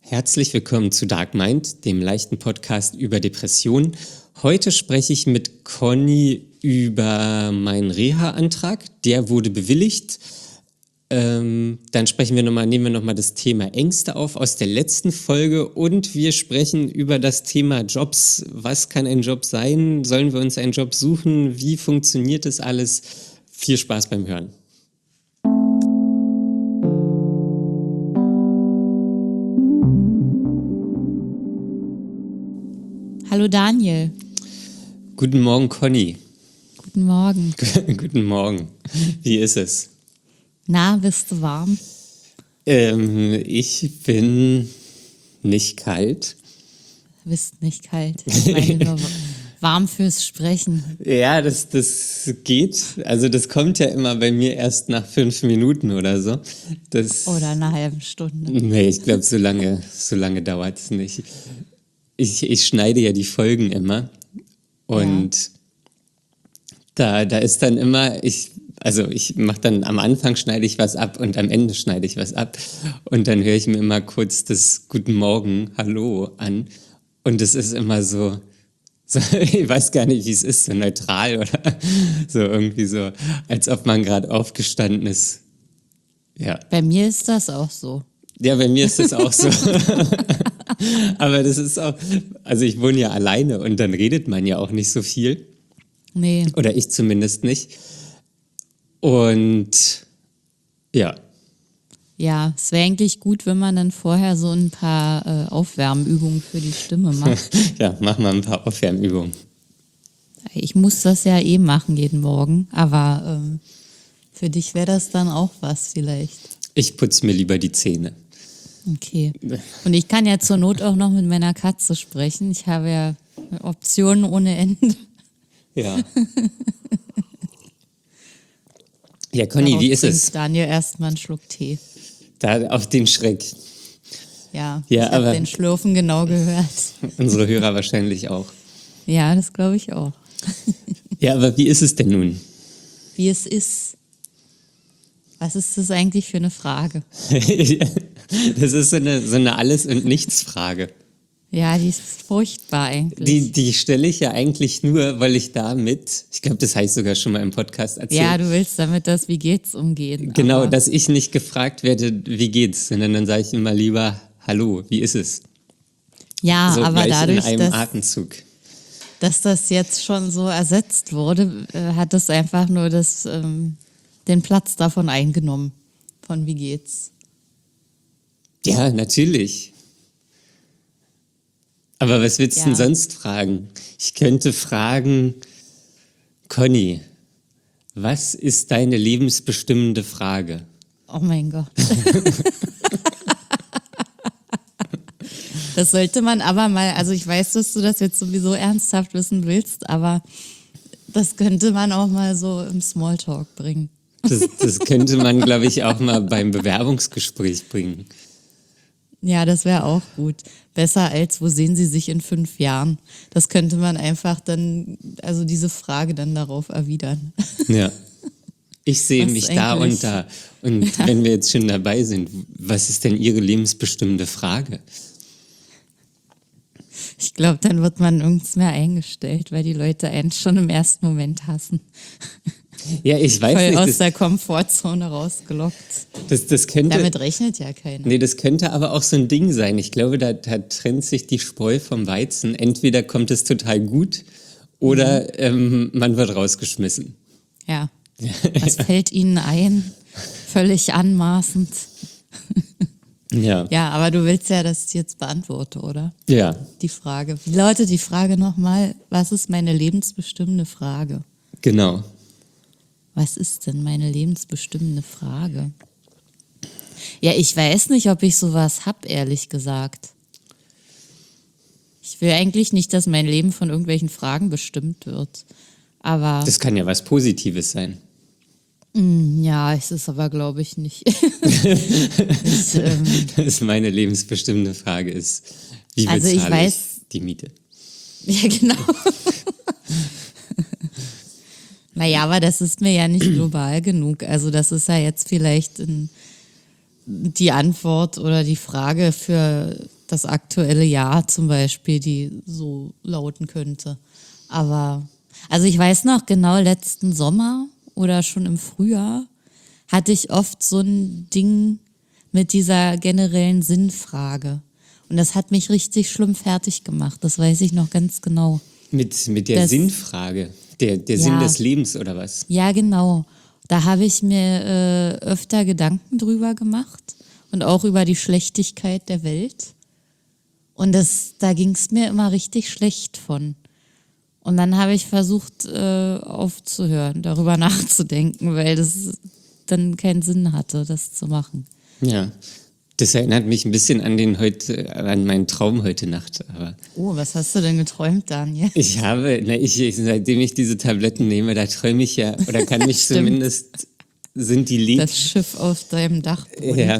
Herzlich willkommen zu Dark Mind, dem leichten Podcast über Depressionen. Heute spreche ich mit Conny über meinen Reha-Antrag. Der wurde bewilligt. Dann nehmen wir nochmal das Thema Ängste auf aus der letzten Folge und wir sprechen über das Thema Jobs. Was kann ein Job sein? Sollen wir uns einen Job suchen? Wie funktioniert das alles? Viel Spaß beim Hören. Hallo Daniel. Guten Morgen, Conny. Guten Morgen. Guten Morgen. Wie ist es? Na, bist du warm? Ich bin nicht kalt. Bist nicht kalt. Ich meine nur warm fürs Sprechen. Ja, das geht. Also das kommt ja immer bei mir erst nach 5 Minuten oder so. Oder einer halben Stunde. Nee, ich glaube, so lange dauert es nicht. Ich schneide ja die Folgen immer und da ist dann immer, ich mache dann am Anfang schneide ich was ab und am Ende schneide ich was ab und dann höre ich mir immer kurz das Guten Morgen, Hallo an und es ist immer so, ich weiß gar nicht, wie es ist, so neutral oder so irgendwie so, als ob man gerade aufgestanden ist. Ja. Bei mir ist das auch so. Ja, bei mir ist das auch so. Aber das ist auch, also ich wohne ja alleine und dann redet man ja auch nicht so viel. Nee. Oder ich zumindest nicht. Und ja. Ja, es wäre eigentlich gut, wenn man dann vorher so ein paar Aufwärmübungen für die Stimme macht. Ja, mach mal ein paar Aufwärmübungen. Ich muss das ja eh machen jeden Morgen, aber für dich wäre das dann auch was vielleicht. Ich putze mir lieber die Zähne. Okay. Und ich kann ja zur Not auch noch mit meiner Katze sprechen. Ich habe ja Optionen ohne Ende. Ja. Ja, Conny, Darauf wie ist es? Daniel erstmal einen Schluck Tee. Da auf den Schreck. Ja, Ja, ich habe den Schlürfen genau gehört. Unsere Hörer wahrscheinlich auch. Ja, das glaube ich auch. Ja, aber wie ist es denn nun? Wie es ist. Was ist das eigentlich für eine Frage? Das ist so eine Alles- und Nichts-Frage. Ja, die ist furchtbar eigentlich. Die stelle ich ja eigentlich nur, weil ich ich glaube, das habe ich sogar schon mal im Podcast erzählt. Ja, du willst damit das Wie geht's umgehen. Genau, dass ich nicht gefragt werde, wie geht's, sondern dann sage ich immer lieber, hallo, wie ist es? Ja, so aber gleich dadurch, in einem Atemzug. dass das jetzt schon so ersetzt wurde, hat es einfach nur den Platz davon eingenommen. Von wie geht's? Ja, natürlich. Aber was willst du denn sonst fragen? Ich könnte fragen, Conny, was ist deine lebensbestimmende Frage? Oh mein Gott. Das sollte man aber mal, also ich weiß, dass du das jetzt sowieso ernsthaft wissen willst, aber das könnte man auch mal so im Smalltalk bringen. Das könnte man, glaube ich, auch mal beim Bewerbungsgespräch bringen. Ja, das wäre auch gut. Besser als, wo sehen Sie sich in 5 Jahren? Das könnte man einfach dann, also diese Frage dann darauf erwidern. Ja. Ich sehe mich da und da. Und wenn wir jetzt schon dabei sind, was ist denn Ihre lebensbestimmende Frage? Ich glaube, dann wird man nirgends mehr eingestellt, weil die Leute einen schon im ersten Moment hassen. Ja, ich weiß Voll nicht. aus der Komfortzone rausgelockt. Das könnte, damit rechnet ja keiner. Nee, das könnte aber auch so ein Ding sein. Ich glaube, da trennt sich die Spreu vom Weizen. Entweder kommt es total gut oder man wird rausgeschmissen. Ja. Was fällt Ihnen ein? Völlig anmaßend. Ja. Ja, aber du willst ja, dass ich jetzt beantworte, oder? Ja. Die Frage. Wie lautet die Frage nochmal? Was ist meine lebensbestimmende Frage? Genau. Was ist denn meine lebensbestimmende Frage? Ja, ich weiß nicht, ob ich sowas hab, ehrlich gesagt. Ich will eigentlich nicht, dass mein Leben von irgendwelchen Fragen bestimmt wird. Aber Das kann ja was Positives sein. ja, es ist aber, glaube ich, nicht. Das meine lebensbestimmende Frage ist, wie Also ich bezahle ich weiß- die Miete? Ja, genau. Naja, aber das ist mir ja nicht global genug. Also das ist ja jetzt vielleicht die Antwort oder die Frage für das aktuelle Jahr zum Beispiel, die so lauten könnte. Aber, also ich weiß noch genau, letzten Sommer oder schon im Frühjahr hatte ich oft so ein Ding mit dieser generellen Sinnfrage. Und das hat mich richtig schlimm fertig gemacht. Das weiß ich noch ganz genau. Mit der Sinnfrage, der Sinn des Lebens oder was? Ja, genau. Da habe ich mir öfter Gedanken drüber gemacht und auch über die Schlechtigkeit der Welt. Und da ging es mir immer richtig schlecht von. Und dann habe ich versucht, aufzuhören, darüber nachzudenken, weil das dann keinen Sinn hatte, das zu machen. Ja, das erinnert mich ein bisschen an meinen Traum heute Nacht. Aber Oh, was hast du denn geträumt, Daniel? seitdem ich diese Tabletten nehme, da träume ich ja, oder kann mich Stimmt. zumindest, sind die Das Schiff auf deinem Dachboden. Ja,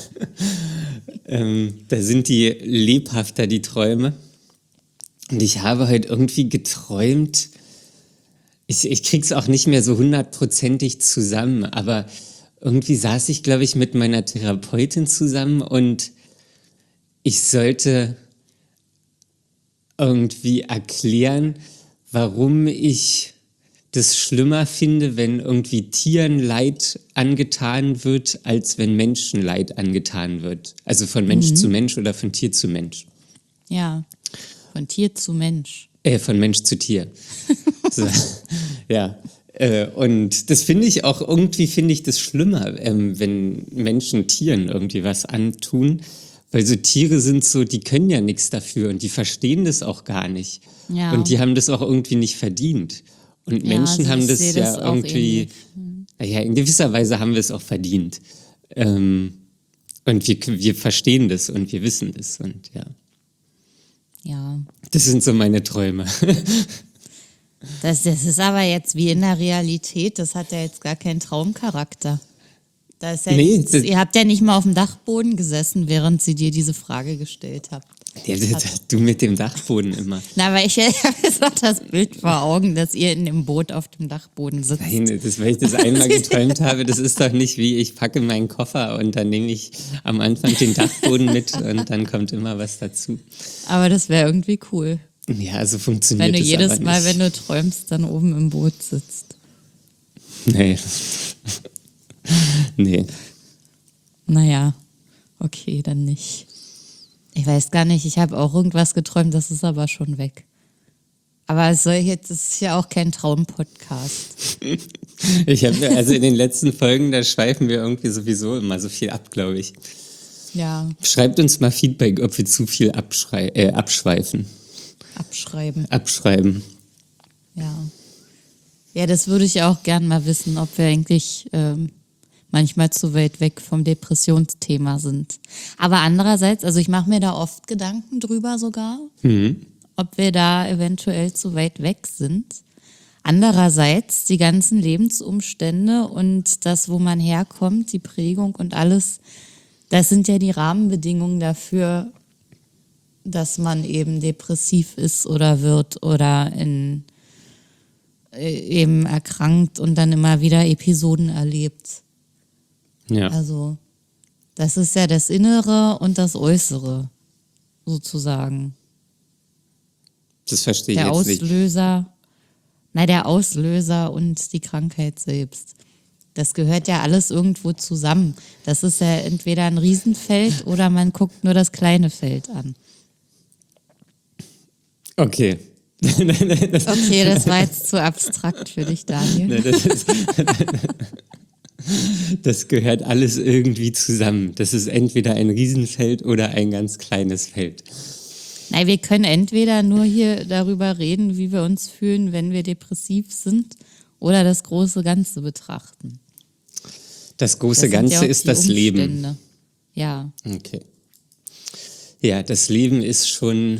da sind die lebhafter, die Träume. Und ich habe heute irgendwie geträumt, ich krieg's auch nicht mehr so hundertprozentig zusammen, aber irgendwie saß ich, glaube ich, mit meiner Therapeutin zusammen und ich sollte irgendwie erklären, warum ich das schlimmer finde, wenn irgendwie Tieren Leid angetan wird, als wenn Menschen Leid angetan wird. Also von Mensch zu Mensch oder von Tier zu Mensch. Ja, von Tier zu Mensch. Von Mensch zu Tier. So, ja. Und das finde ich auch, irgendwie finde ich das schlimmer, wenn Menschen Tieren irgendwie was antun. Weil so Tiere sind so, die können ja nichts dafür und die verstehen das auch gar nicht. Ja. Und die haben das auch irgendwie nicht verdient. Und Ja, Menschen also haben ich das sehe ja das auch irgendwie, ähnlich. naja, in gewisser Weise haben wir es auch verdient. Und wir verstehen das und wir wissen das und ja. Ja. Das sind so meine Träume. Das ist aber jetzt wie in der Realität, das hat ja jetzt gar keinen Traumcharakter. Da ist ja Nee, nichts, das- ihr habt ja nicht mal auf dem Dachboden gesessen, während sie dir diese Frage gestellt hat. Ja, du mit dem Dachboden immer. Na, aber ich habe jetzt noch das Bild vor Augen, dass ihr in dem Boot auf dem Dachboden sitzt. Nein, weil ich das einmal geträumt habe, das ist doch nicht wie, ich packe meinen Koffer und dann nehme ich am Anfang den Dachboden mit und dann kommt immer was dazu. Aber das wäre irgendwie cool, Ja, so funktioniert wenn du das jedes aber Mal, nicht. wenn du träumst, dann oben im Boot sitzt. Nee. Nee. Naja, okay, dann nicht. Ich weiß gar nicht, ich habe auch irgendwas geträumt, das ist aber schon weg. Aber das ist ja auch kein Traumpodcast. Also in den letzten Folgen, da schweifen wir irgendwie sowieso immer so viel ab, glaube ich. Ja, Schreibt uns mal Feedback, ob wir zu viel abschweifen. abschreiben. Ja. Ja, das würde ich auch gern mal wissen, ob wir eigentlich manchmal zu weit weg vom Depressionsthema sind. Aber andererseits, also ich mache mir da oft Gedanken drüber sogar, ob wir da eventuell zu weit weg sind. Andererseits die ganzen Lebensumstände und das, wo man herkommt, die Prägung und alles, das sind ja die Rahmenbedingungen dafür, dass man eben depressiv ist oder wird oder eben erkrankt und dann immer wieder Episoden erlebt. Ja. Also das ist ja das Innere und das Äußere sozusagen. Das verstehe ich Der jetzt nicht. der Auslöser und die Krankheit selbst. Das gehört ja alles irgendwo zusammen. Das ist ja entweder ein Riesenfeld oder man guckt nur das kleine Feld an. Okay. Okay, das war jetzt zu abstrakt für dich, Daniel. Das gehört alles irgendwie zusammen. Das ist entweder ein Riesenfeld oder ein ganz kleines Feld. Nein, wir können entweder nur hier darüber reden, wie wir uns fühlen, wenn wir depressiv sind, oder das große Ganze betrachten. Das große Das sind Ganze ja auch ist die das Leben. Umstände. Ja. Okay. Ja, das Leben ist schon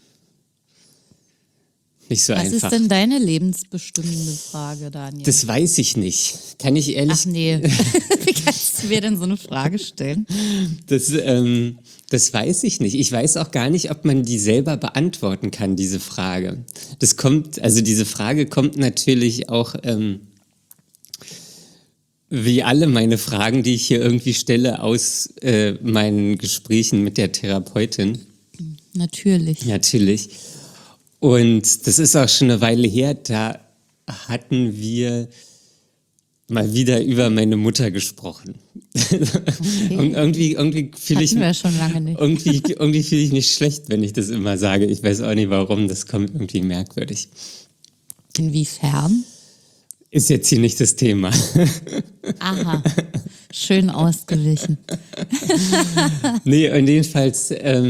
nicht so Was einfach. ist denn deine lebensbestimmende Frage, Daniel? Das weiß ich nicht. Kann ich ehrlich? Ach nee, wie kannst du mir denn so eine Frage stellen? Das weiß ich nicht. Ich weiß auch gar nicht, ob man die selber beantworten kann, diese Frage. Diese Frage kommt natürlich auch wie alle meine Fragen, die ich hier irgendwie stelle aus meinen Gesprächen mit der Therapeutin. Natürlich. Natürlich. Und das ist auch schon eine Weile her, da hatten wir mal wieder über meine Mutter gesprochen. Okay. Und irgendwie fühle ich Hatten wir schon lange nicht. irgendwie fühle ich mich schlecht, wenn ich das immer sage. Ich weiß auch nicht warum, das kommt irgendwie merkwürdig. Inwiefern? Ist jetzt hier nicht das Thema. Aha, schön ausgewichen. Nee, und jedenfalls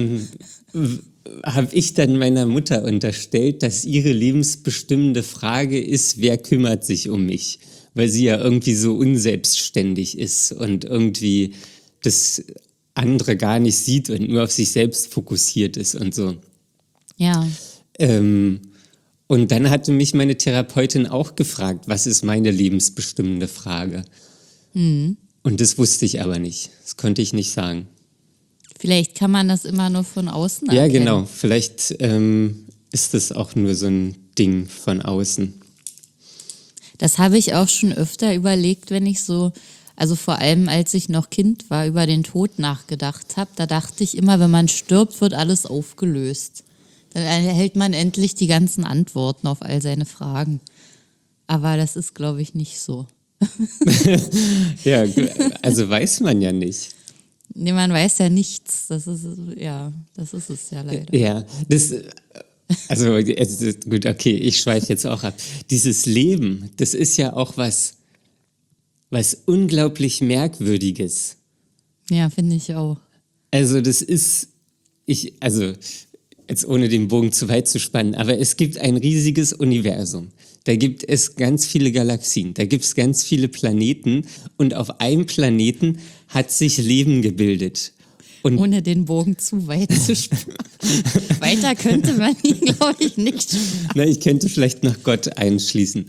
habe ich dann meiner Mutter unterstellt, dass ihre lebensbestimmende Frage ist, wer kümmert sich um mich? Weil sie ja irgendwie so unselbstständig ist und irgendwie das andere gar nicht sieht und nur auf sich selbst fokussiert ist und so. Ja, Und dann hatte mich meine Therapeutin auch gefragt, was ist meine lebensbestimmende Frage? Und das wusste ich aber nicht. Das konnte ich nicht sagen. vielleicht kann man das immer nur von außen Ja, erkennen. genau. Vielleicht ist das auch nur so ein Ding von außen. Das habe ich auch schon öfter überlegt, wenn ich so, also vor allem als ich noch Kind war, über den Tod nachgedacht habe. Da dachte ich immer, wenn man stirbt, wird alles aufgelöst. Dann erhält man endlich die ganzen Antworten auf all seine Fragen. Aber das ist, glaube ich, nicht so. Ja, also weiß man ja nicht. Nee, man weiß ja nichts. Das ist es ja leider. Ja, also gut, okay, ich schweife jetzt auch ab. Dieses Leben, das ist ja auch was unglaublich Merkwürdiges. Ja, finde ich auch. Also das ist, also jetzt ohne den Bogen zu weit zu spannen, aber es gibt ein riesiges Universum. Da gibt es ganz viele Galaxien, da gibt es ganz viele Planeten und auf einem Planeten hat sich Leben gebildet. Und Ohne den Bogen zu weit zu spannen. Weiter könnte man ihn, glaube ich, nicht. na, ich könnte vielleicht noch Gott einschließen.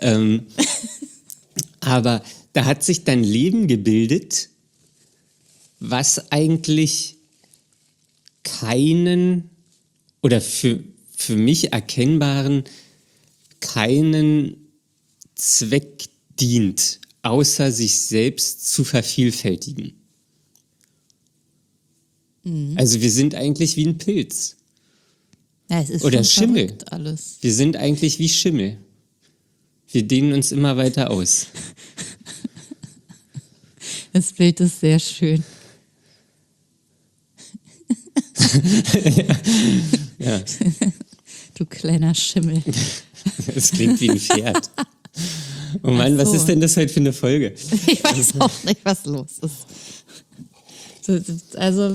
Aber da hat sich dann Leben gebildet, was eigentlich keinen oder für mich erkennbaren keinen Zweck dient, außer sich selbst zu vervielfältigen. Also wir sind eigentlich wie ein Pilz. Ja, es ist Oder schon Schimmel. verrückt alles. Wir sind eigentlich wie Schimmel. Wir dehnen uns immer weiter aus. Das Bild ist sehr schön. Ja, Du kleiner Schimmel. das klingt wie ein Pferd. Oh Mann, Ach so. was ist denn das heute für eine Folge? Ich weiß auch nicht, was los ist. Also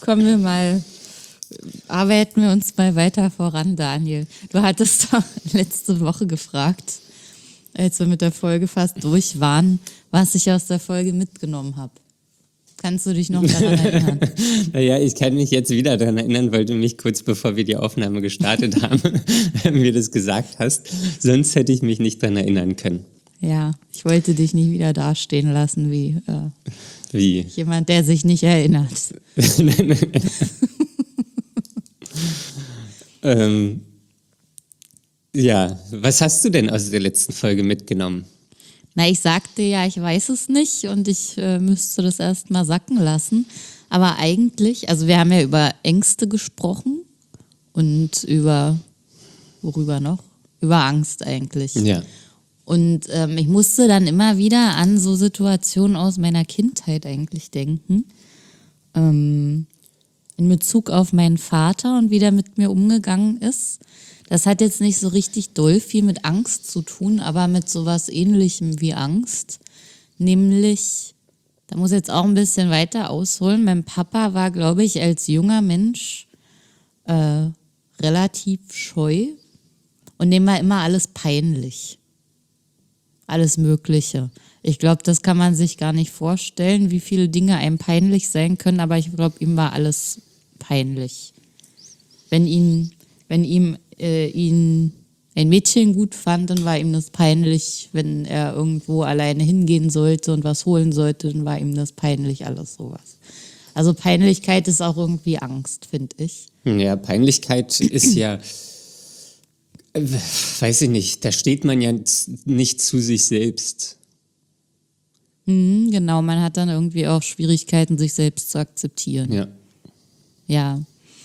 arbeiten wir uns mal weiter voran, Daniel. Du hattest doch letzte Woche gefragt, als wir mit der Folge fast durch waren, was ich aus der Folge mitgenommen habe. Kannst du dich noch daran erinnern? Naja, ich kann mich jetzt wieder daran erinnern, weil du mich kurz bevor wir die Aufnahme gestartet haben, mir das gesagt hast. Sonst hätte ich mich nicht daran erinnern können. Ja, ich wollte dich nicht wieder dastehen lassen wie Wie? jemand, der sich nicht erinnert. Ja, was hast du denn aus der letzten Folge mitgenommen? Na, ich sagte ja, ich weiß es nicht und ich müsste das erst mal sacken lassen. Aber eigentlich, also wir haben ja über Ängste gesprochen und worüber noch? Über Angst eigentlich. Ja. Und ich musste dann immer wieder an so Situationen aus meiner Kindheit eigentlich denken. In Bezug auf meinen Vater und wie der mit mir umgegangen ist. Das hat jetzt nicht so richtig doll viel mit Angst zu tun, aber mit sowas Ähnlichem wie Angst. Nämlich, da muss ich jetzt auch ein bisschen weiter ausholen. Mein Papa war, glaube ich, als junger Mensch relativ scheu und dem war immer alles peinlich. Alles Mögliche. Ich glaube, das kann man sich gar nicht vorstellen, wie viele Dinge einem peinlich sein können, aber ich glaube, ihm war alles peinlich. Wenn ihm ein Mädchen gut fand, dann war ihm das peinlich. Wenn er irgendwo alleine hingehen sollte und was holen sollte, dann war ihm das peinlich, alles sowas. Also Peinlichkeit ist auch irgendwie Angst, finde ich. Ja, Peinlichkeit ist ja, weiß ich nicht, da steht man ja nicht zu sich selbst. Genau, man hat dann irgendwie auch Schwierigkeiten, sich selbst zu akzeptieren. Ja. Ja.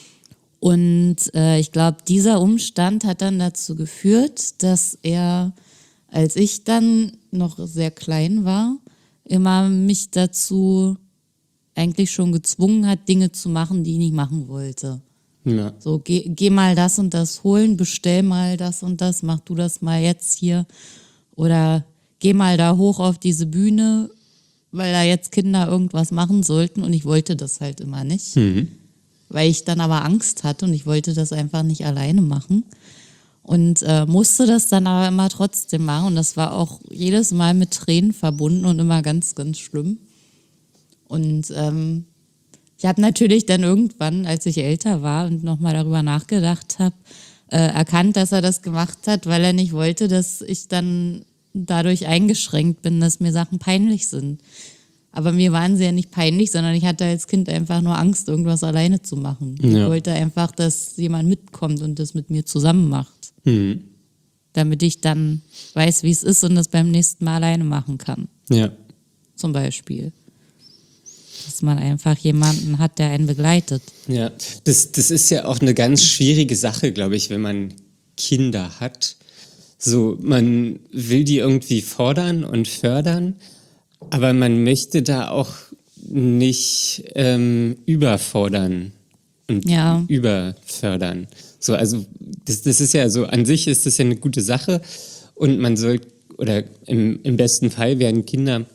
Und ich glaube, dieser Umstand hat dann dazu geführt, dass er, als ich dann noch sehr klein war, immer mich dazu eigentlich schon gezwungen hat, Dinge zu machen, die ich nicht machen wollte. Ja. So, geh mal das und das holen, bestell mal das und das, mach du das mal jetzt hier. Oder geh mal da hoch auf diese Bühne, weil da jetzt Kinder irgendwas machen sollten. Und ich wollte das halt immer nicht. Weil ich dann aber Angst hatte und ich wollte das einfach nicht alleine machen. Und musste das dann aber immer trotzdem machen. Und das war auch jedes Mal mit Tränen verbunden und immer ganz, ganz schlimm. Und ich habe natürlich dann irgendwann, als ich älter war und nochmal darüber nachgedacht habe, erkannt, dass er das gemacht hat, weil er nicht wollte, dass ich dann dadurch eingeschränkt bin, dass mir Sachen peinlich sind. Aber mir waren sie ja nicht peinlich, sondern ich hatte als Kind einfach nur Angst, irgendwas alleine zu machen. Ja. Ich wollte einfach, dass jemand mitkommt und das mit mir zusammen macht. Damit ich dann weiß, wie es ist und das beim nächsten Mal alleine machen kann. Ja. Zum Beispiel. Dass man einfach jemanden hat, der einen begleitet. Ja, das ist ja auch eine ganz schwierige Sache, glaube ich, wenn man Kinder hat. So, man will die irgendwie fordern und fördern, aber man möchte da auch nicht überfordern und Ja. überfördern. So, also das ist ja so, an sich ist das ja eine gute Sache und man soll, oder im besten Fall werden Kinder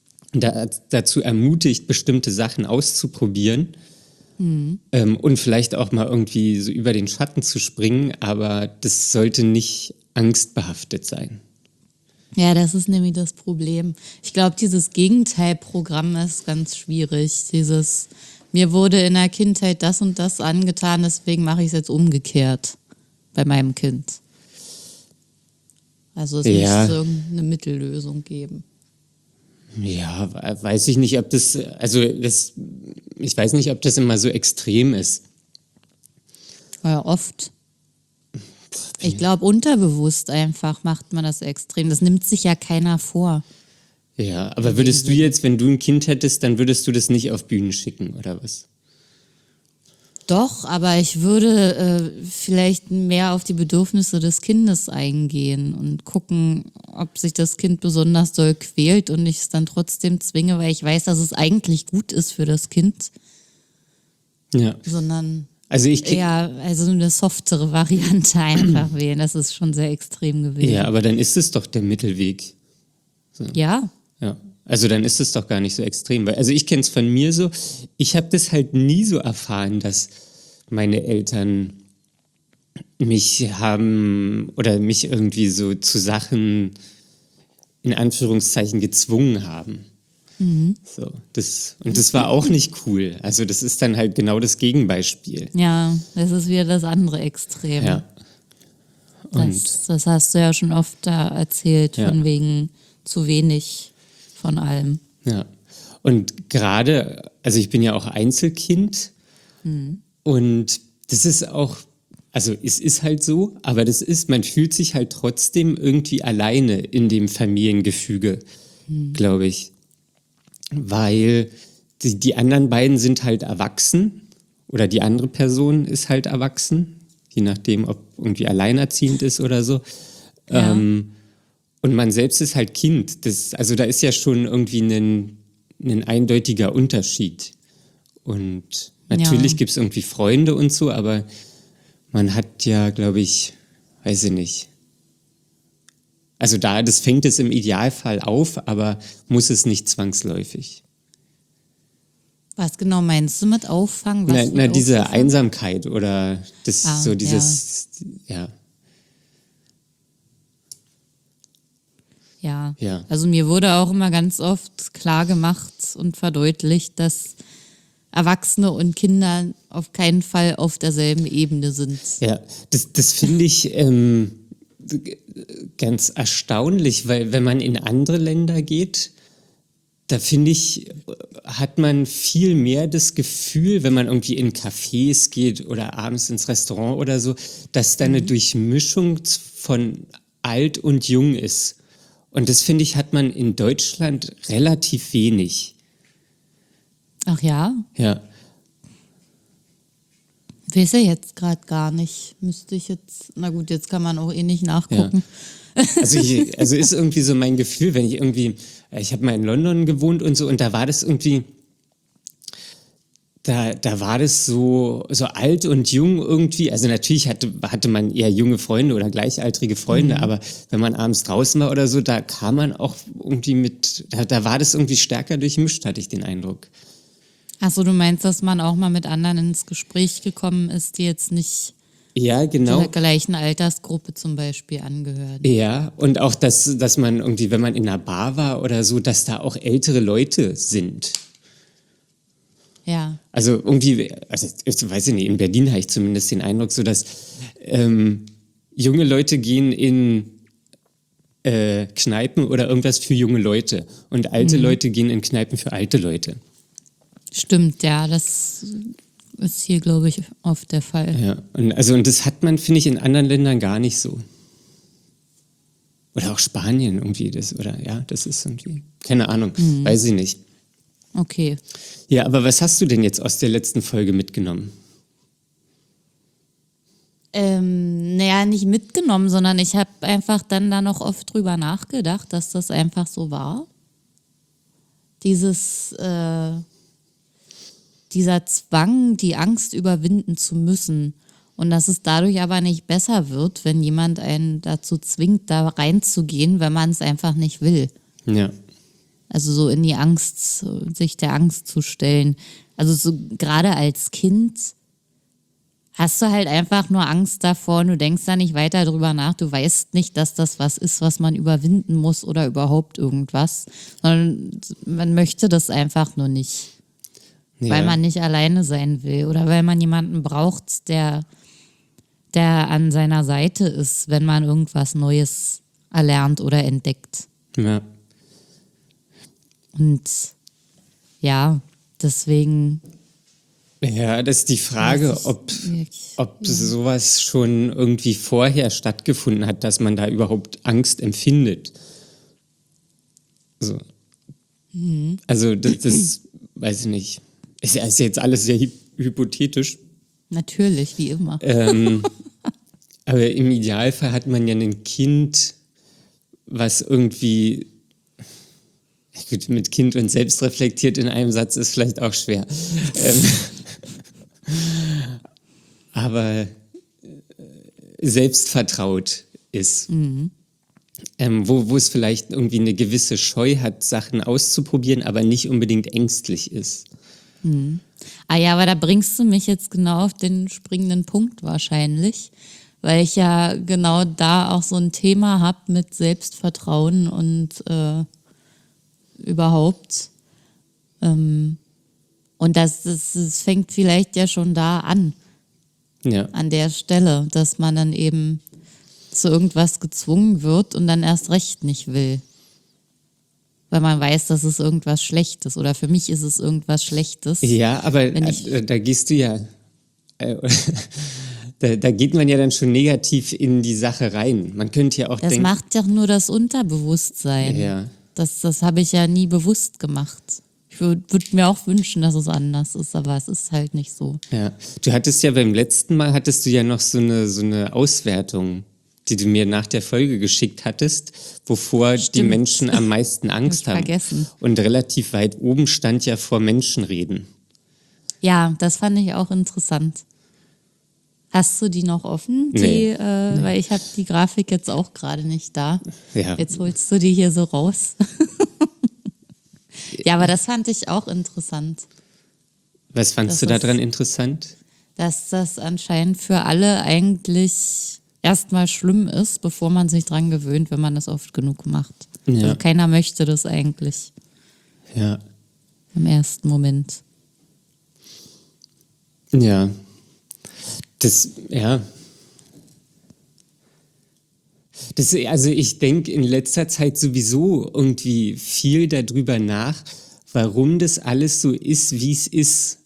dazu ermutigt, bestimmte Sachen auszuprobieren und vielleicht auch mal irgendwie so über den Schatten zu springen, aber das sollte nicht angstbehaftet sein. Ja, das ist nämlich das Problem. Ich glaube, dieses Gegenteilprogramm ist ganz schwierig. Mir wurde in der Kindheit das und das angetan, deswegen mache ich es jetzt umgekehrt bei meinem Kind. Also es müsste irgendeine Mittellösung geben. Ja, weiß ich nicht, ob das, ich weiß nicht, ob das immer so extrem ist. Ja, oft. Ich glaube, unterbewusst einfach macht man das extrem. Das nimmt sich ja keiner vor. Ja, aber würdest du jetzt, wenn du ein Kind hättest, dann würdest du das nicht auf Bühnen schicken, oder was? Doch, aber ich würde vielleicht mehr auf die Bedürfnisse des Kindes eingehen und gucken, ob sich das Kind besonders doll quält und ich es dann trotzdem zwinge, weil ich weiß, dass es eigentlich gut ist für das Kind. Ja. Sondern Also also eine softere Variante einfach wählen. Das ist schon sehr extrem gewesen. Ja, aber dann ist es doch der Mittelweg. So. Ja. Ja. Also dann ist es doch gar nicht so extrem. Also ich kenne es von mir so, ich habe das halt nie so erfahren, dass meine Eltern mich haben oder mich irgendwie so zu Sachen in Anführungszeichen gezwungen haben. So, das war auch nicht cool. Also das ist dann halt genau das Gegenbeispiel. Ja, das ist wieder das andere Extrem. Ja. Das hast du ja schon oft da erzählt, von wegen zu wenig von allem. Ja. Und gerade, also ich bin ja auch Einzelkind und das ist auch, also es ist halt so, aber man fühlt sich halt trotzdem irgendwie alleine in dem Familiengefüge, glaube ich. Weil die anderen beiden sind halt erwachsen oder die andere Person ist halt erwachsen, je nachdem, ob irgendwie alleinerziehend ist oder so. Ja. Und man selbst ist halt Kind. Also da ist ja schon irgendwie ein eindeutiger Unterschied. Und natürlich gibt es irgendwie Freunde und so, aber man hat ja, glaube ich, weiß ich nicht. Also das fängt es im Idealfall auf, aber muss es nicht zwangsläufig. Was genau meinst du mit auffangen? Was Na, diese auffangen? Einsamkeit oder dieses. Ja. Ja. Also mir wurde auch immer ganz oft klar gemacht und verdeutlicht, dass Erwachsene und Kinder auf keinen Fall auf derselben Ebene sind. Ja, das finde ich ganz erstaunlich, weil wenn man in andere Länder geht, da finde ich, hat man viel mehr das Gefühl, wenn man irgendwie in Cafés geht oder abends ins Restaurant oder so, dass da eine Durchmischung von alt und jung ist. Und das, finde ich, hat man in Deutschland relativ wenig. Ach ja, Ja. weiß ich jetzt gerade gar nicht. Müsste ich jetzt, na gut, jetzt kann man auch eh nicht nachgucken. Also ist irgendwie so mein Gefühl, wenn ich habe mal in London gewohnt und so, und da war das irgendwie, da war das so alt und jung irgendwie. Also natürlich hatte man eher junge Freunde oder gleichaltrige Freunde, aber wenn man abends draußen war oder so, da kam man auch irgendwie da war das irgendwie stärker durchmischt, hatte ich den Eindruck. Achso, du meinst, dass man auch mal mit anderen ins Gespräch gekommen ist, die jetzt nicht Ja, der genau. gleichen Altersgruppe zum Beispiel angehören. Ja, und auch, dass man irgendwie, wenn man in einer Bar war oder so, dass da auch ältere Leute sind. Ja, Also irgendwie, also ich weiß nicht, in Berlin habe ich zumindest den Eindruck, so dass junge Leute gehen in Kneipen oder irgendwas für junge Leute und alte Leute gehen in Kneipen für alte Leute. stimmt, ja, das ist hier, glaube ich, oft der Fall. Ja, und das hat man, finde ich, in anderen Ländern gar nicht so. Oder auch Spanien irgendwie, das ist irgendwie, keine Ahnung, weiß ich nicht. Okay. Ja, aber was hast du denn jetzt aus der letzten Folge mitgenommen? Naja, nicht mitgenommen, sondern ich habe einfach dann da noch oft drüber nachgedacht, dass das einfach so war. Dieser Zwang, die Angst überwinden zu müssen. Und dass es dadurch aber nicht besser wird, wenn jemand einen dazu zwingt, da reinzugehen, wenn man es einfach nicht will. Ja. Also so in die Angst, sich der Angst zu stellen. Also so gerade als Kind hast du halt einfach nur Angst davor und du denkst da nicht weiter drüber nach. Du weißt nicht, dass das was ist, was man überwinden muss oder überhaupt irgendwas. Sondern man möchte das einfach nur nicht. Ja. Weil man nicht alleine sein will oder weil man jemanden braucht, der an seiner Seite ist, wenn man irgendwas Neues erlernt oder entdeckt. Ja. Und ja, deswegen. Ja, das ist die Frage, ob sowas schon irgendwie vorher stattgefunden hat, dass man da überhaupt Angst empfindet. So. Also das weiß ich nicht. Ist jetzt alles sehr hypothetisch. Natürlich, wie immer. Aber im Idealfall hat man ja ein Kind, was irgendwie, gut, mit Kind und selbstreflektiert in einem Satz ist vielleicht auch schwer. Aber selbstvertraut ist. Wo es vielleicht irgendwie eine gewisse Scheu hat, Sachen auszuprobieren, aber nicht unbedingt ängstlich ist. Ah ja, aber da bringst du mich jetzt genau auf den springenden Punkt wahrscheinlich, weil ich ja genau da auch so ein Thema habe mit Selbstvertrauen und überhaupt. Und das fängt vielleicht ja schon da an, Ja. an der Stelle, dass man dann eben zu irgendwas gezwungen wird und dann erst recht nicht will. Weil man weiß, dass es irgendwas Schlechtes oder für mich ist es irgendwas Schlechtes. Ja, aber da gehst du ja, da geht man ja dann schon negativ in die Sache rein. Man könnte ja auch Das denken, macht ja nur das Unterbewusstsein. Ja. Das habe ich ja nie bewusst gemacht. Ich würde mir auch wünschen, dass es anders ist, aber es ist halt nicht so. ja, du hattest ja beim letzten Mal ja noch so eine Auswertung, die du mir nach der Folge geschickt hattest, wovor die Stimmt. Menschen am meisten Angst Hab haben. ich vergessen. Und relativ weit oben stand ja vor Menschen reden. Ja, das fand ich auch interessant. Hast du die noch offen? Nee. Weil ich habe die Grafik jetzt auch gerade nicht da. Ja. Jetzt holst du die hier so raus. Ja, aber das fand ich auch interessant. Was fandst du daran interessant? Dass das anscheinend für alle eigentlich erstmal schlimm ist, bevor man sich dran gewöhnt, wenn man das oft genug macht. Ja. Also keiner möchte das eigentlich Ja. im ersten Moment. Ja. Also ich denke in letzter Zeit sowieso irgendwie viel darüber nach, warum das alles so ist, wie es ist.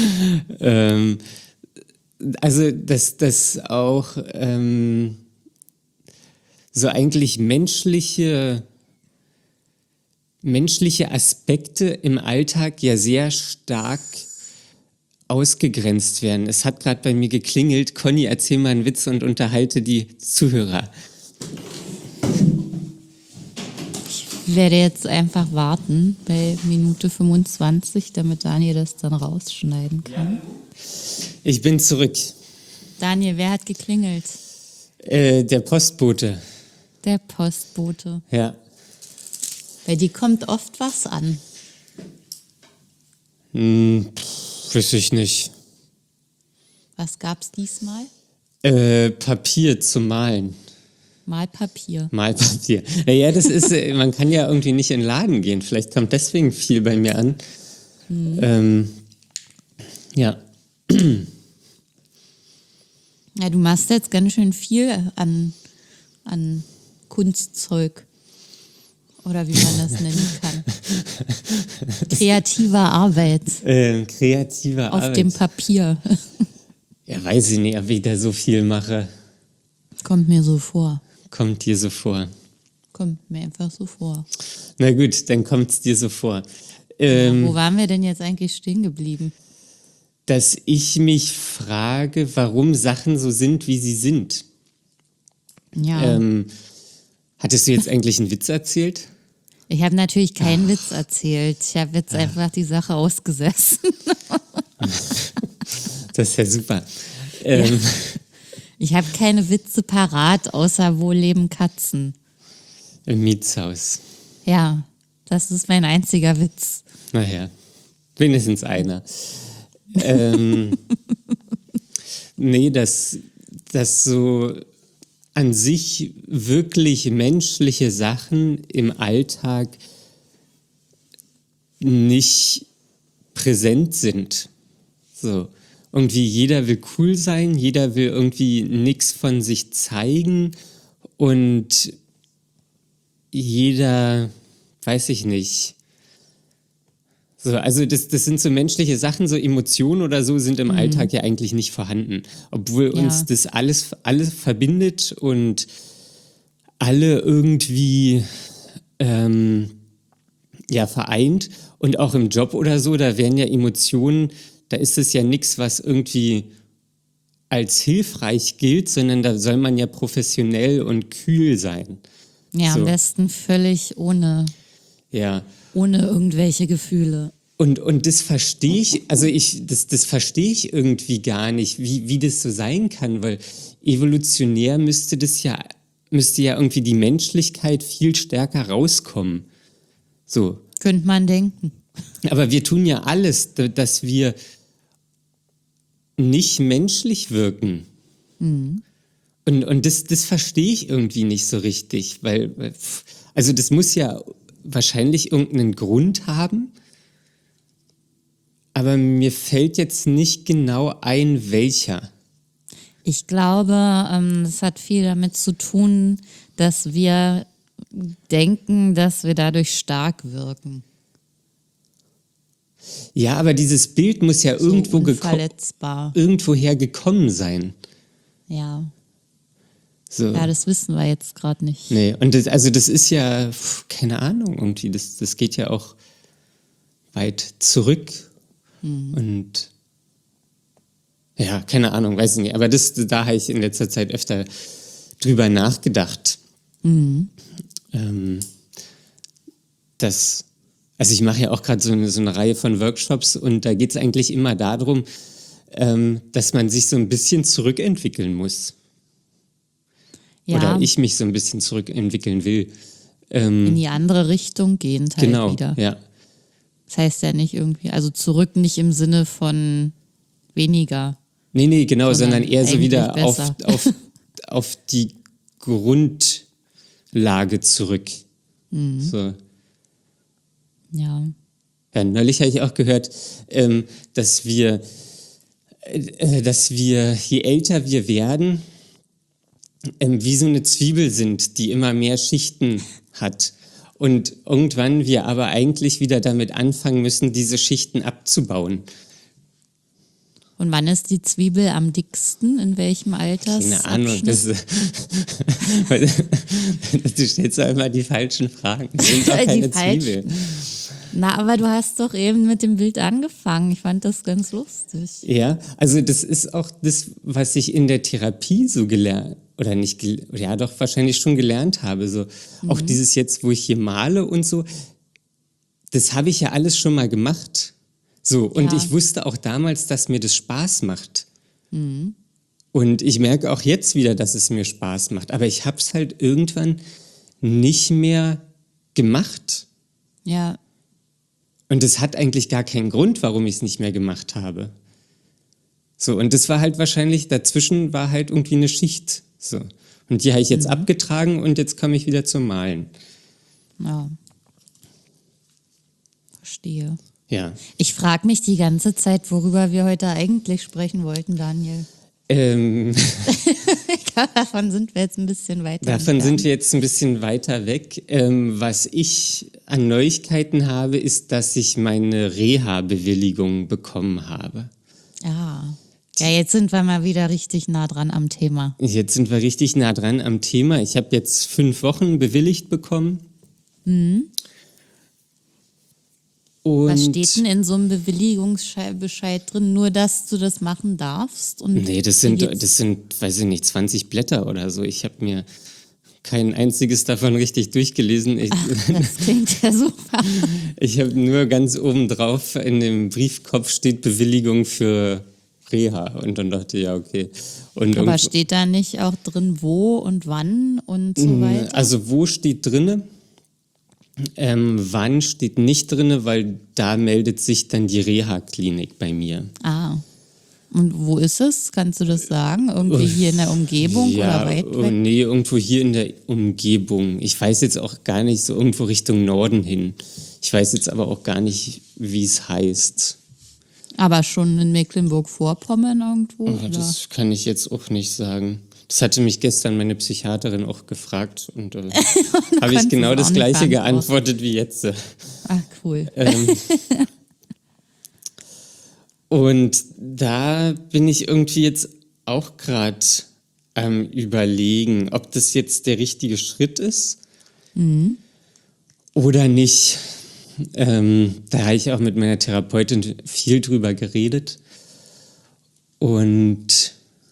Also dass auch so eigentlich menschliche Aspekte im Alltag ja sehr stark ausgegrenzt werden. Es hat gerade bei mir geklingelt. Conny, erzähl mal einen Witz und unterhalte die Zuhörer. Ich werde jetzt einfach warten bei Minute 25, damit Daniel das dann rausschneiden kann. Ich bin zurück. Daniel, wer hat geklingelt? Der Postbote. Der Postbote. Ja. Bei dir kommt oft was an. Wüsste ich nicht. Was gab's diesmal? Papier zum Malen. Malpapier. Malpapier. Naja, das ist, man kann ja irgendwie nicht in den Laden gehen. Vielleicht kommt deswegen viel bei mir an. Ja. Ja, du machst jetzt ganz schön viel an Kunstzeug. Oder wie man das nennen kann. Kreativer Arbeit. Kreative Auf Arbeit. dem Papier. Ja, weiß ich nicht, ob ich da so viel mache. Kommt mir so vor. Kommt dir so vor. Kommt mir einfach so vor. Na gut, dann kommt es dir so vor. Wo waren wir denn jetzt eigentlich stehen geblieben? Dass ich mich frage, warum Sachen so sind, wie sie sind. Ja. Hattest du jetzt eigentlich einen Witz erzählt? Ich habe natürlich keinen Witz erzählt. Ich habe jetzt einfach die Sache ausgesessen. Das ist ja super. Ich habe keine Witze parat, außer wo leben Katzen. Im Mietshaus. Ja, das ist mein einziger Witz. Naja, wenigstens einer. Nee, dass so an sich wirklich menschliche Sachen im Alltag nicht präsent sind. So. Irgendwie jeder will cool sein, jeder will irgendwie nichts von sich zeigen und jeder, weiß ich nicht. So, also das sind so menschliche Sachen, so Emotionen oder so sind im Alltag ja eigentlich nicht vorhanden. Obwohl uns das alles verbindet und alle irgendwie vereint. Und auch im Job oder so, da werden ja Emotionen, da ist es ja nichts, was irgendwie als hilfreich gilt, sondern da soll man ja professionell und kühl sein. Ja, So. am besten völlig ohne Ja. irgendwelche Gefühle. Und das verstehe ich, also das verstehe ich irgendwie gar nicht, wie das so sein kann, weil evolutionär müsste ja irgendwie die Menschlichkeit viel stärker rauskommen. So. Könnte man denken. Aber wir tun ja alles, dass wir nicht menschlich wirken. Und das verstehe ich irgendwie nicht so richtig, also das muss ja wahrscheinlich irgendeinen Grund haben, aber mir fällt jetzt nicht genau ein, welcher. Ich glaube, es hat viel damit zu tun, dass wir denken, dass wir dadurch stark wirken. Ja, aber dieses Bild muss ja So irgendwoher gekommen sein. Ja. So. Ja, das wissen wir jetzt gerade nicht. Nee, und das ist ja, keine Ahnung, irgendwie, das geht ja auch weit zurück. Und ja, keine Ahnung, weiß ich nicht. Aber da habe ich in letzter Zeit öfter drüber nachgedacht. Also ich mache ja auch gerade so eine Reihe von Workshops und da geht es eigentlich immer darum, dass man sich so ein bisschen zurückentwickeln muss. Ja, Oder ich mich so ein bisschen zurückentwickeln will. in die andere Richtung gehend halt Genau, wieder. ja. Das heißt ja nicht irgendwie, also zurück nicht im Sinne von weniger. Nee, genau, sondern eher so eigentlich wieder besser. auf die Grundlage zurück. So. Ja. Ja, neulich habe ich auch gehört, dass wir, je älter wir werden, wie so eine Zwiebel sind, die immer mehr Schichten hat. Und irgendwann wir aber eigentlich wieder damit anfangen müssen, diese Schichten abzubauen. Und wann ist die Zwiebel am dicksten? In welchem Altersabschnitt? Keine Ahnung, du stellst doch immer die falschen Fragen. Das sind doch keine Zwiebeln. Na, aber du hast doch eben mit dem Bild angefangen. Ich fand das ganz lustig. Ja, also das ist auch das, was ich in der Therapie so gelernt, oder nicht, ja doch wahrscheinlich schon gelernt habe. So. Auch dieses jetzt, wo ich hier male und so, das habe ich ja alles schon mal gemacht. So, und ich wusste auch damals, dass mir das Spaß macht. Und ich merke auch jetzt wieder, dass es mir Spaß macht. Aber ich habe es halt irgendwann nicht mehr gemacht. Ja. Und das hat eigentlich gar keinen Grund, warum ich es nicht mehr gemacht habe. So, und das war halt wahrscheinlich, dazwischen war halt irgendwie eine Schicht. So. Und die habe ich jetzt abgetragen und jetzt komme ich wieder zum Malen. Ja. Verstehe. Ja. Ich frage mich die ganze Zeit, worüber wir heute eigentlich sprechen wollten, Daniel. Davon sind wir jetzt ein bisschen weiter weg. Was ich an Neuigkeiten habe, ist, dass ich meine Reha-Bewilligung bekommen habe. Ah. Ja, jetzt sind wir mal wieder richtig nah dran am Thema. Ich habe jetzt 5 Wochen bewilligt bekommen. Und was steht denn in so einem Bewilligungsbescheid drin? Nur, dass du das machen darfst? Und nee, das sind, weiß ich nicht, 20 Blätter oder so. Ich habe mir kein einziges davon richtig durchgelesen. Das klingt ja super. Ich habe nur ganz oben drauf in dem Briefkopf steht Bewilligung für Reha. Und dann dachte ich, ja, okay. Aber steht da nicht auch drin, wo und wann und so weiter? Also wo steht drinne? Wann steht nicht drin, weil da meldet sich dann die Reha-Klinik bei mir. Ah. Und wo ist es? Kannst du das sagen? Irgendwie hier in der Umgebung oder weit weg? Nee, irgendwo hier in der Umgebung. Ich weiß jetzt auch gar nicht, so irgendwo Richtung Norden hin. Ich weiß jetzt aber auch gar nicht, wie es heißt. Aber schon in Mecklenburg-Vorpommern irgendwo? Oh, das kann ich jetzt auch nicht sagen. Das hatte mich gestern meine Psychiaterin auch gefragt und habe ich genau das Gleiche geantwortet wie jetzt. Ach, cool. Und da bin ich irgendwie jetzt auch gerade am Überlegen, ob das jetzt der richtige Schritt ist oder nicht. Da habe ich auch mit meiner Therapeutin viel drüber geredet. Und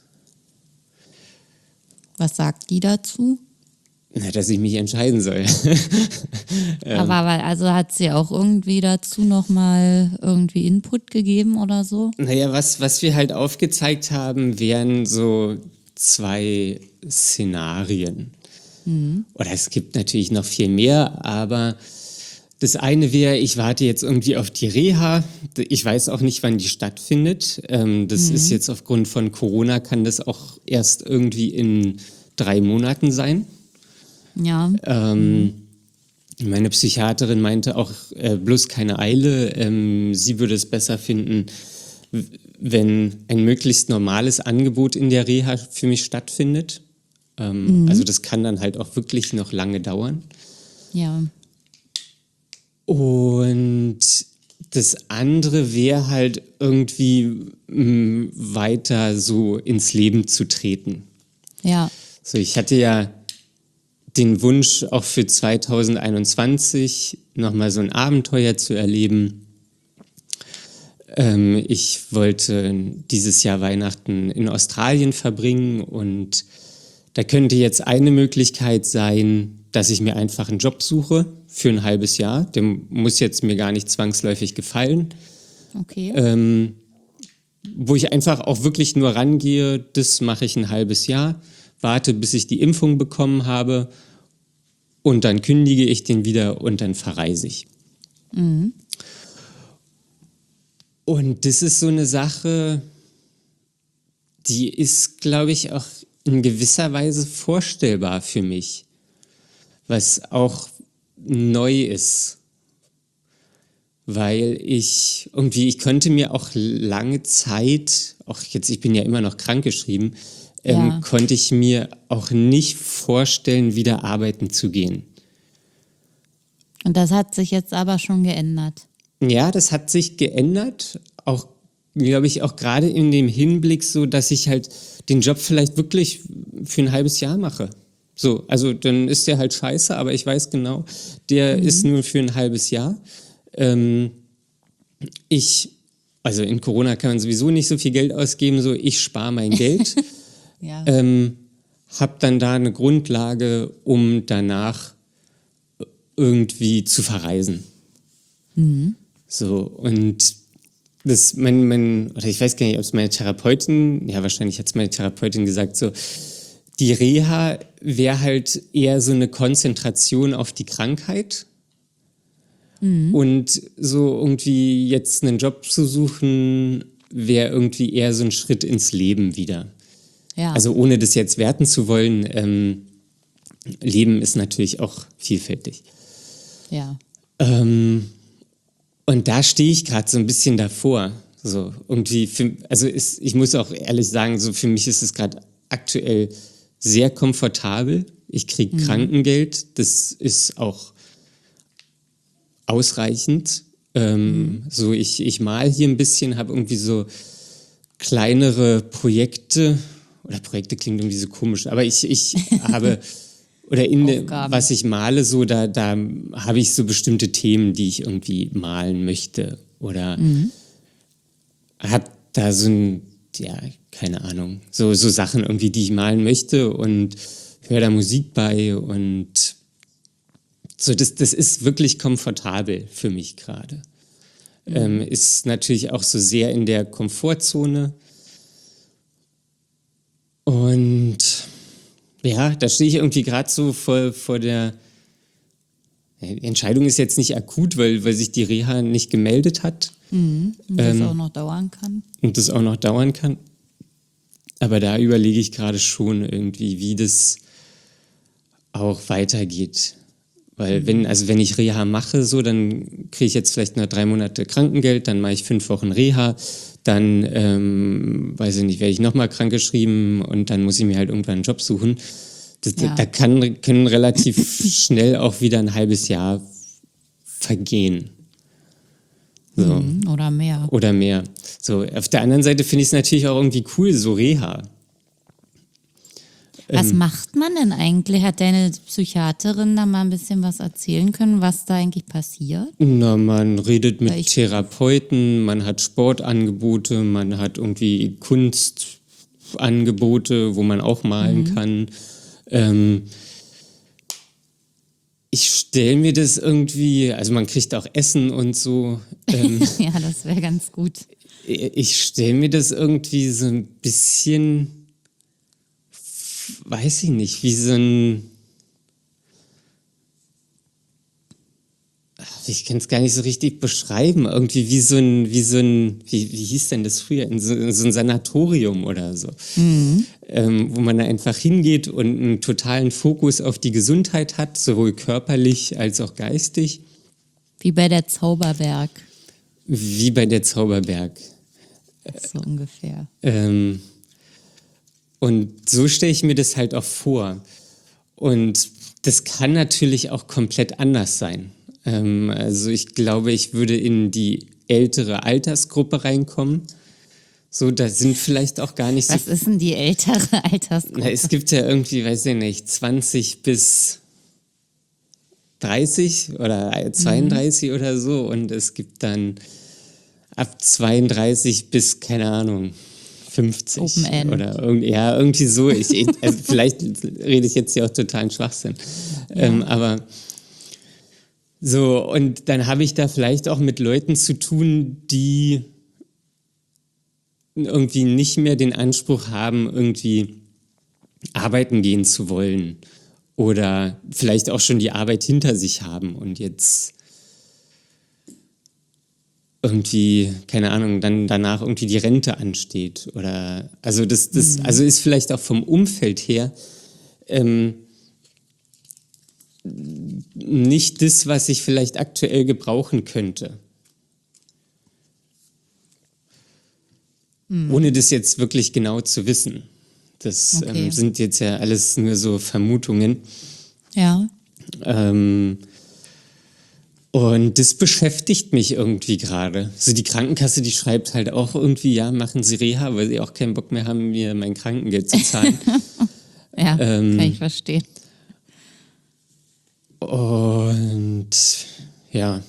was sagt die dazu? Na, dass ich mich entscheiden soll. Aber also hat sie auch irgendwie dazu nochmal irgendwie Input gegeben oder so? Naja, was wir halt aufgezeigt haben, wären so 2 Szenarien. Oder es gibt natürlich noch viel mehr, aber das eine wäre, ich warte jetzt irgendwie auf die Reha. Ich weiß auch nicht, wann die stattfindet. Das ist jetzt aufgrund von Corona, kann das auch erst irgendwie in 3 Monaten sein. Ja. Meine Psychiaterin meinte auch bloß keine Eile. Sie würde es besser finden, wenn ein möglichst normales Angebot in der Reha für mich stattfindet. Also das kann dann halt auch wirklich noch lange dauern. Ja. Und das andere wäre halt irgendwie weiter so ins Leben zu treten. Ja. So, ich hatte ja den Wunsch, auch für 2021 nochmal so ein Abenteuer zu erleben. Ich wollte dieses Jahr Weihnachten in Australien verbringen und da könnte jetzt eine Möglichkeit sein, dass ich mir einfach einen Job suche für ein halbes Jahr. Der muss jetzt mir gar nicht zwangsläufig gefallen. Okay. Wo ich einfach auch wirklich nur rangehe, das mache ich ein halbes Jahr, warte, bis ich die Impfung bekommen habe und dann kündige ich den wieder und dann verreise ich. Und das ist so eine Sache, die ist, glaube ich, auch in gewisser Weise vorstellbar für mich, was auch neu ist. Weil ich könnte mir auch lange Zeit, auch jetzt, ich bin ja immer noch krankgeschrieben, konnte ich mir auch nicht vorstellen, wieder arbeiten zu gehen. Und das hat sich jetzt aber schon geändert. Ja, das hat sich geändert, auch glaube ich, auch gerade in dem Hinblick so, dass ich halt den Job vielleicht wirklich für ein halbes Jahr mache. So, also dann ist der halt scheiße, aber ich weiß genau, der ist nur für ein halbes Jahr. Also in Corona kann man sowieso nicht so viel Geld ausgeben, so ich spare mein Geld, Ja. habe dann da eine Grundlage, um danach irgendwie zu verreisen. So, und das, oder ich weiß gar nicht, ob es meine Therapeutin, ja, wahrscheinlich hat es meine Therapeutin gesagt, so, die Reha wäre halt eher so eine Konzentration auf die Krankheit. Und so irgendwie jetzt einen Job zu suchen, wäre irgendwie eher so ein Schritt ins Leben wieder. Ja. Also ohne das jetzt werten zu wollen, Leben ist natürlich auch vielfältig. Ja. Und da stehe ich gerade so ein bisschen davor. So irgendwie, ich muss auch ehrlich sagen, so für mich ist es gerade aktuell sehr komfortabel. Ich kriege Krankengeld, das ist auch ausreichend. So ich mal hier ein bisschen, habe irgendwie so kleinere Projekte, oder Projekte klingt irgendwie so komisch, aber ich habe, oder Aufgaben. was ich male, so da habe ich so bestimmte Themen, die ich irgendwie malen möchte, oder habe da so ein, ja, keine Ahnung, so Sachen irgendwie, die ich malen möchte und höre da Musik bei und so, das ist wirklich komfortabel für mich gerade. Ist natürlich auch so sehr in der Komfortzone. Und ja, da stehe ich irgendwie gerade so vor der Entscheidung ist jetzt nicht akut, weil sich die Reha nicht gemeldet hat. Und das auch noch dauern kann. Und das auch noch dauern kann. Aber da überlege ich gerade schon irgendwie, wie das auch weitergeht. Weil wenn ich Reha mache, so, dann kriege ich jetzt vielleicht noch 3 Monate Krankengeld, dann mache ich 5 Wochen Reha, dann, weiß ich nicht, werde ich nochmal krankgeschrieben und dann muss ich mir halt irgendwann einen Job suchen. Da können relativ schnell auch wieder ein halbes Jahr vergehen. So. Oder mehr. Oder mehr. So, auf der anderen Seite finde ich es natürlich auch irgendwie cool, so Reha. Was macht man denn eigentlich? Hat deine Psychiaterin da mal ein bisschen was erzählen können, was da eigentlich passiert? Na, man redet mit Therapeuten, man hat Sportangebote, man hat irgendwie Kunstangebote, wo man auch malen kann. Ich stelle mir das irgendwie, also man kriegt auch Essen und so. Ja, das wäre ganz gut. Ich stelle mir das irgendwie so ein bisschen, weiß ich nicht, wie so ein, ich kann es gar nicht so richtig beschreiben, irgendwie wie hieß denn das früher, in so ein Sanatorium oder so, wo man da einfach hingeht und einen totalen Fokus auf die Gesundheit hat, sowohl körperlich als auch geistig. Wie bei der Zauberberg. Wie bei der Zauberberg. So ungefähr. Und so stelle ich mir das halt auch vor. Und das kann natürlich auch komplett anders sein. Also ich glaube, ich würde in die ältere Altersgruppe reinkommen. So, da sind vielleicht auch gar nicht so... Was ist denn die ältere Altersgruppe? Na, es gibt ja irgendwie, weiß ich nicht, 20 bis 30 oder 32 oder so. Und es gibt dann ab 32 bis, keine Ahnung, 50 Open End. Oder irgendwie so. Also vielleicht rede ich jetzt hier auch totalen Schwachsinn. Aber so, und dann habe ich da vielleicht auch mit Leuten zu tun, die irgendwie nicht mehr den Anspruch haben, irgendwie arbeiten gehen zu wollen. Oder vielleicht auch schon die Arbeit hinter sich haben und jetzt irgendwie, keine Ahnung, dann danach irgendwie die Rente ansteht. Oder also also ist vielleicht auch vom Umfeld her nicht das, was ich vielleicht aktuell gebrauchen könnte. Ohne das jetzt wirklich genau zu wissen. Das Okay. sind jetzt ja alles nur so Vermutungen. Ja. Und das beschäftigt mich irgendwie gerade. So die Krankenkasse, die schreibt halt auch irgendwie, ja, machen Sie Reha, weil sie auch keinen Bock mehr haben, mir mein Krankengeld zu zahlen. Ja, kann ich verstehen. Und ja.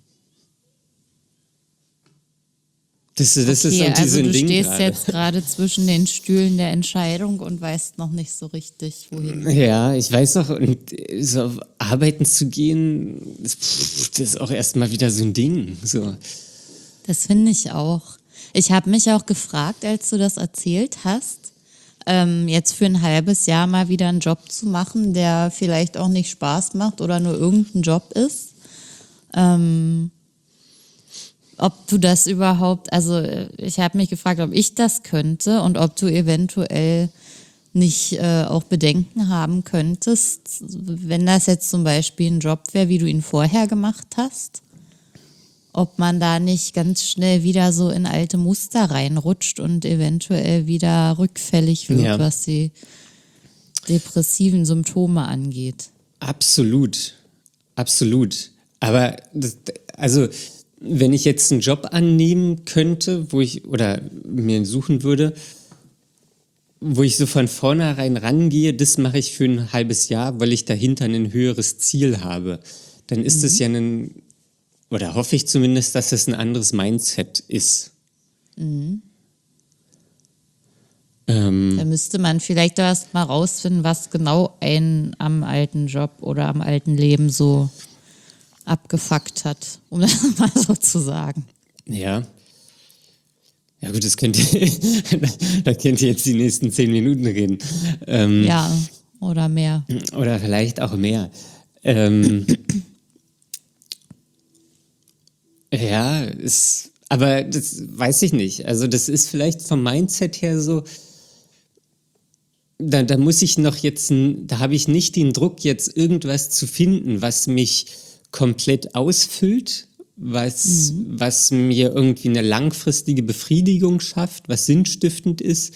Das ist Okay, irgendwie so also ein du Ding stehst gerade. jetzt gerade zwischen den Stühlen der Entscheidung und weißt noch nicht so richtig, wohin. Ja, ich weiß noch, und so auf arbeiten zu gehen, das ist auch erstmal wieder so ein Ding. So. Das finde ich auch. Ich habe mich auch gefragt, als du das erzählt hast, jetzt für ein halbes Jahr mal wieder einen Job zu machen, der vielleicht auch nicht Spaß macht oder nur irgendein Job ist. Ob du das überhaupt, also ich habe mich gefragt, ob ich das könnte und ob du eventuell nicht auch Bedenken haben könntest, wenn das jetzt zum Beispiel ein Job wäre, wie du ihn vorher gemacht hast, ob man da nicht ganz schnell wieder so in alte Muster reinrutscht und eventuell wieder rückfällig wird, Ja. was die depressiven Symptome angeht. Absolut. Absolut. Aber also, wenn ich jetzt einen Job annehmen könnte, wo ich oder mir suchen würde, wo ich so von vornherein rangehe, das mache ich für ein halbes Jahr, weil ich dahinter ein höheres Ziel habe, dann ist es ja oder hoffe ich zumindest, dass es ein anderes Mindset ist. Da müsste man vielleicht erst mal rausfinden, was genau einen am alten Job oder am alten Leben so abgefuckt hat, um das mal so zu sagen. Ja. Ja gut, das könnt ihr, da könnt ihr jetzt die nächsten 10 Minuten reden. Ja, oder mehr. Oder vielleicht auch mehr. Ja, aber das weiß ich nicht. Also das ist vielleicht vom Mindset her so, da muss ich noch jetzt, da habe ich nicht den Druck, jetzt irgendwas zu finden, was mich komplett ausfüllt, was mir irgendwie eine langfristige Befriedigung schafft, was sinnstiftend ist,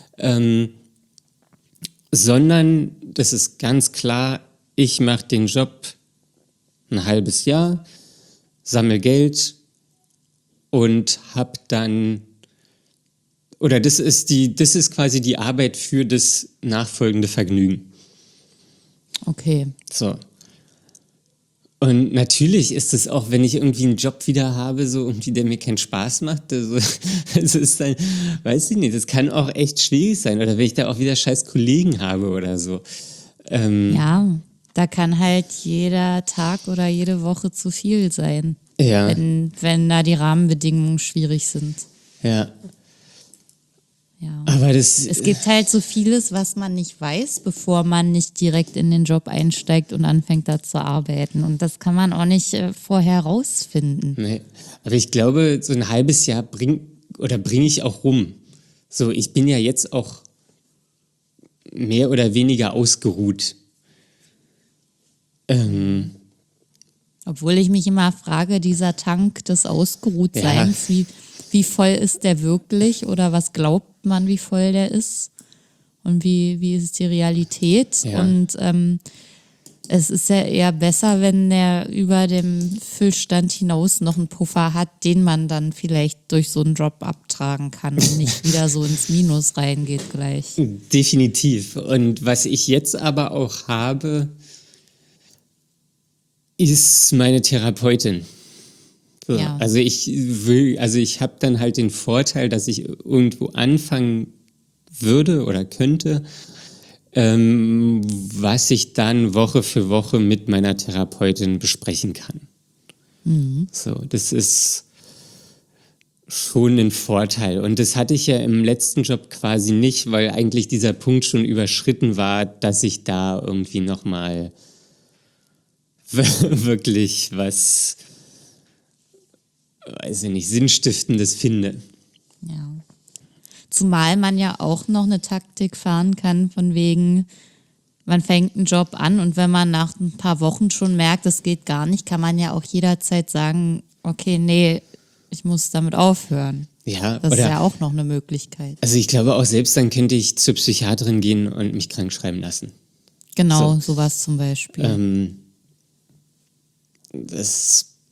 sondern das ist ganz klar, ich mache den Job ein halbes Jahr, sammle Geld und habe dann, oder das ist quasi die Arbeit für das nachfolgende Vergnügen. Okay. So. Und natürlich ist es auch, wenn ich irgendwie einen Job wieder habe, so irgendwie, der mir keinen Spaß macht, also, es ist dann, weiß ich nicht, das kann auch echt schwierig sein. Oder wenn ich da auch wieder scheiß Kollegen habe oder so. Ja, da kann halt jeder Tag oder jede Woche zu viel sein, Ja, wenn da die Rahmenbedingungen schwierig sind. ja. Ja. Aber Es gibt halt so vieles, was man nicht weiß, bevor man nicht direkt in den Job einsteigt und anfängt da zu arbeiten. Und das kann man auch nicht vorher rausfinden. Nee. Aber ich glaube, so ein halbes Jahr bringe ich auch rum. So, ich bin ja jetzt auch mehr oder weniger ausgeruht. Obwohl ich mich immer frage, dieser Tank des Ausgeruhtseins, wie voll ist der wirklich oder was glaubt man, wie voll der ist und wie ist die Realität? Ja. Und es ist ja eher besser, wenn der über dem Füllstand hinaus noch einen Puffer hat, den man dann vielleicht durch so einen Job abtragen kann und nicht wieder so ins Minus reingeht gleich. Definitiv. Und was ich jetzt aber auch habe, ist meine Therapeutin. So, Ja. also ich habe dann halt den Vorteil, dass ich irgendwo anfangen würde oder könnte, was ich dann Woche für Woche mit meiner Therapeutin besprechen kann. So, das ist schon ein Vorteil. Und das hatte ich ja im letzten Job quasi nicht, weil eigentlich dieser Punkt schon überschritten war, dass ich da irgendwie nochmal wirklich was, weiß ich nicht, Sinnstiftendes finde. Ja. Zumal man ja auch noch eine Taktik fahren kann, von wegen, man fängt einen Job an und wenn man nach ein paar Wochen schon merkt, es geht gar nicht, kann man ja auch jederzeit sagen, okay, nee, ich muss damit aufhören. Ja, Das ist oder, ja auch noch eine Möglichkeit. also ich glaube auch selbst dann könnte ich zur Psychiaterin gehen und mich krank schreiben lassen. Genau, sowas zum Beispiel. Das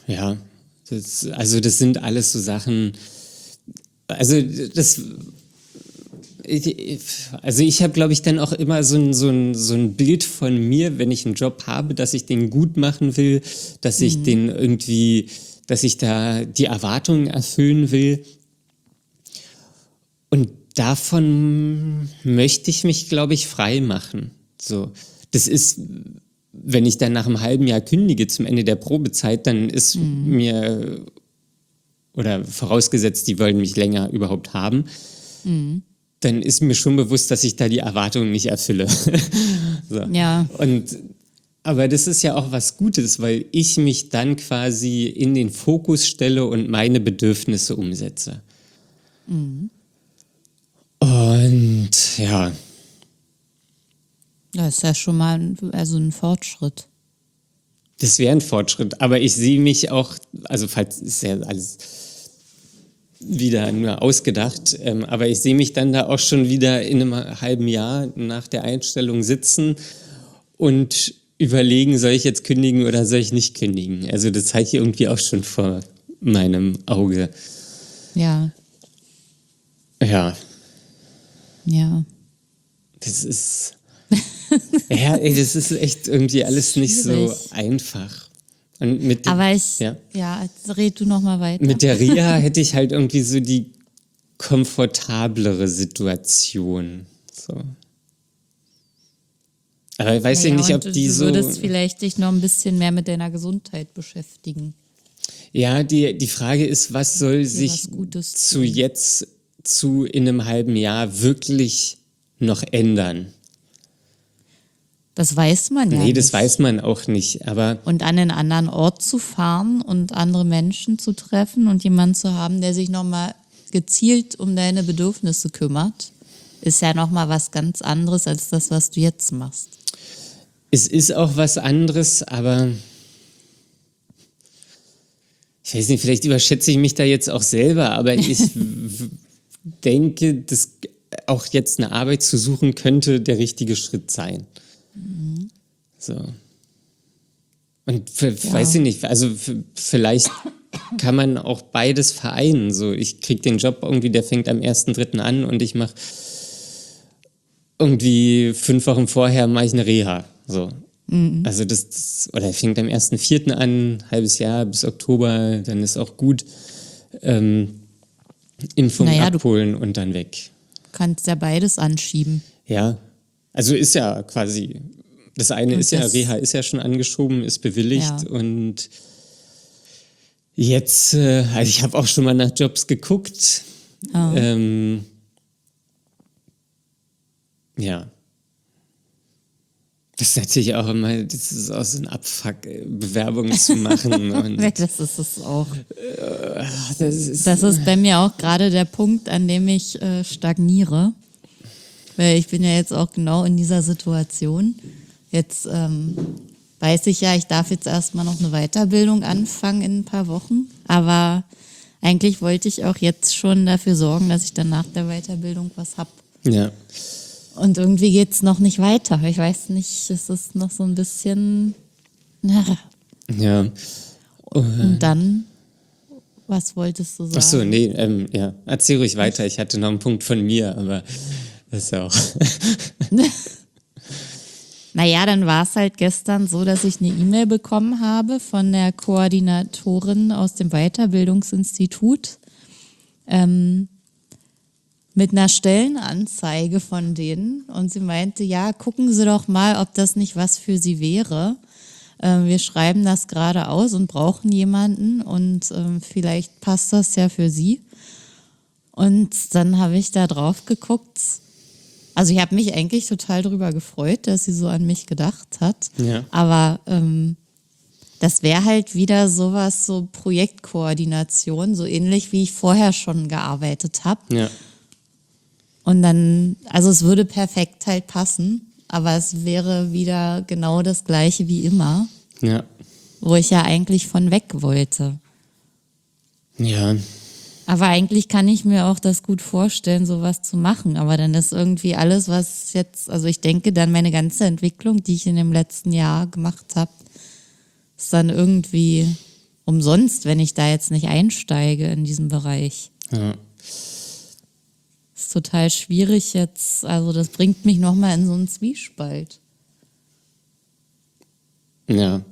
Ja, also das sind alles so Sachen, also ich habe, glaube ich, dann auch immer so ein Bild von mir, wenn ich einen Job habe, dass ich den gut machen will, dass ich den irgendwie, dass ich da die Erwartungen erfüllen will. Und davon möchte ich mich, glaube ich, frei machen. So, das ist, wenn ich dann nach einem halben Jahr kündige zum Ende der Probezeit, dann ist mir, oder vorausgesetzt, die wollen mich länger überhaupt haben, dann ist mir schon bewusst, dass ich da die Erwartungen nicht erfülle. So. Ja. Aber das ist ja auch was Gutes, weil ich mich dann quasi in den Fokus stelle und meine Bedürfnisse umsetze. Und ja, Das ist ja schon mal ein Fortschritt. das wäre ein Fortschritt. Aber ich sehe mich auch, also falls ist ja alles wieder nur ausgedacht, aber ich sehe mich dann da auch schon wieder in einem halben Jahr nach der Einstellung sitzen und überlegen, soll ich jetzt kündigen oder soll ich nicht kündigen? Also das habe ich irgendwie auch schon vor meinem Auge. Ja, Ja, ja. das ist, ja, ey, das ist echt irgendwie alles nicht so Schwierig. einfach. Und mit Aber ja. jetzt red du noch mal weiter. Mit der Reha hätte ich halt irgendwie so die komfortablere Situation. So. Aber ich weiß ja nicht, ob und die du so. würdest vielleicht dich noch ein bisschen mehr mit deiner Gesundheit beschäftigen. Ja, die Frage ist, was soll sich was Gutes zu tun. jetzt, zu in einem halben Jahr wirklich noch ändern? Das weiß man ja Nee, nicht. das weiß man auch nicht. Aber Und an einen anderen Ort zu fahren und andere Menschen zu treffen und jemanden zu haben, der sich nochmal gezielt um deine Bedürfnisse kümmert, ist ja nochmal was ganz anderes als das, was du jetzt machst. es ist auch was anderes, aber ich weiß nicht, vielleicht überschätze ich mich da jetzt auch selber, aber ich denke, dass auch jetzt eine Arbeit zu suchen könnte der richtige Schritt sein. So. Und weiß ich nicht, also vielleicht kann man auch beides vereinen. So, ich kriege den Job irgendwie, der fängt am 1.3. an und ich mache irgendwie 5 Wochen vorher mache ich eine Reha. So. Also oder fängt am 1.4. an, halbes Jahr bis Oktober, dann ist auch gut. Impfung Naja, du- abholen und dann weg. Kannst ja beides anschieben. Ja, also ist ja quasi, das eine Und ist ja, das- Reha ist ja schon angeschoben, ist bewilligt Ja. und jetzt, also ich habe auch schon mal nach Jobs geguckt. Ah. Ja. Das ist natürlich auch immer, das ist auch so ein Abfuck, Bewerbungen zu machen. Und Das ist es auch. das ist, Das ist bei mir auch gerade der Punkt, an dem ich stagniere. Weil ich bin ja jetzt auch genau in dieser Situation. Jetzt weiß ich ja, ich darf jetzt erstmal noch eine Weiterbildung anfangen in ein paar Wochen. Aber eigentlich wollte ich auch jetzt schon dafür sorgen, dass ich dann nach der Weiterbildung was habe. ja. Und irgendwie geht's noch nicht weiter. Ich weiß nicht, es ist noch so ein bisschen. Na. Ja. Und dann, was wolltest du sagen? Ach so, nee, ja. Erzähl ruhig weiter. Ich hatte noch einen Punkt von mir, aber das ist ja auch. Naja, dann war es halt gestern so, dass ich eine E-Mail bekommen habe von der Koordinatorin aus dem Weiterbildungsinstitut mit einer Stellenanzeige von denen. Und sie meinte, ja, gucken Sie doch mal, ob das nicht was für Sie wäre. Wir schreiben das gerade aus und brauchen jemanden und vielleicht passt das ja für Sie. Und dann habe ich da drauf geguckt. Also ich habe mich eigentlich total darüber gefreut, dass sie so an mich gedacht hat. Ja. Aber das wäre halt wieder sowas, so Projektkoordination, so ähnlich wie ich vorher schon gearbeitet habe. Ja. Und dann, also es würde perfekt halt passen, aber es wäre wieder genau das Gleiche wie immer, Ja. wo ich ja eigentlich von weg wollte. Ja. Aber eigentlich kann ich mir auch das gut vorstellen, sowas zu machen. Aber dann ist irgendwie alles, was jetzt, also ich denke dann meine ganze Entwicklung, die ich in dem letzten Jahr gemacht habe, ist dann irgendwie umsonst, wenn ich da jetzt nicht einsteige in diesem Bereich. Ja. Ist total schwierig jetzt, also das bringt mich nochmal in so einen Zwiespalt. Ja.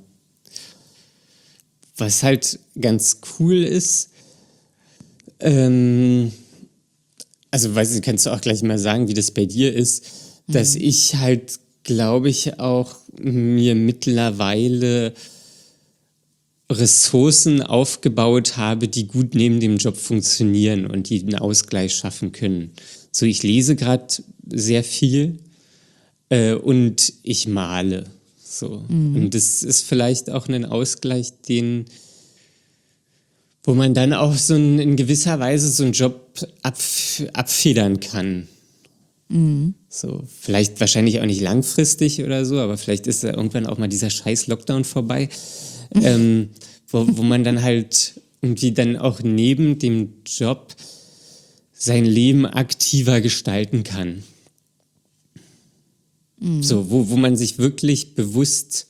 Was halt ganz cool ist, also weiß ich, kannst du auch gleich mal sagen, wie das bei dir ist, dass ich halt, glaube ich, auch mir mittlerweile Ressourcen aufgebaut habe, die gut neben dem Job funktionieren und die einen Ausgleich schaffen können. So, ich lese gerade sehr viel und ich male. So. Und das ist vielleicht auch ein Ausgleich, wo man dann auch in gewisser Weise so einen Job abfedern kann. So, vielleicht wahrscheinlich auch nicht langfristig oder so, aber vielleicht ist da irgendwann auch mal dieser scheiß Lockdown vorbei, wo man dann halt irgendwie dann auch neben dem Job sein Leben aktiver gestalten kann. So, wo man sich wirklich bewusst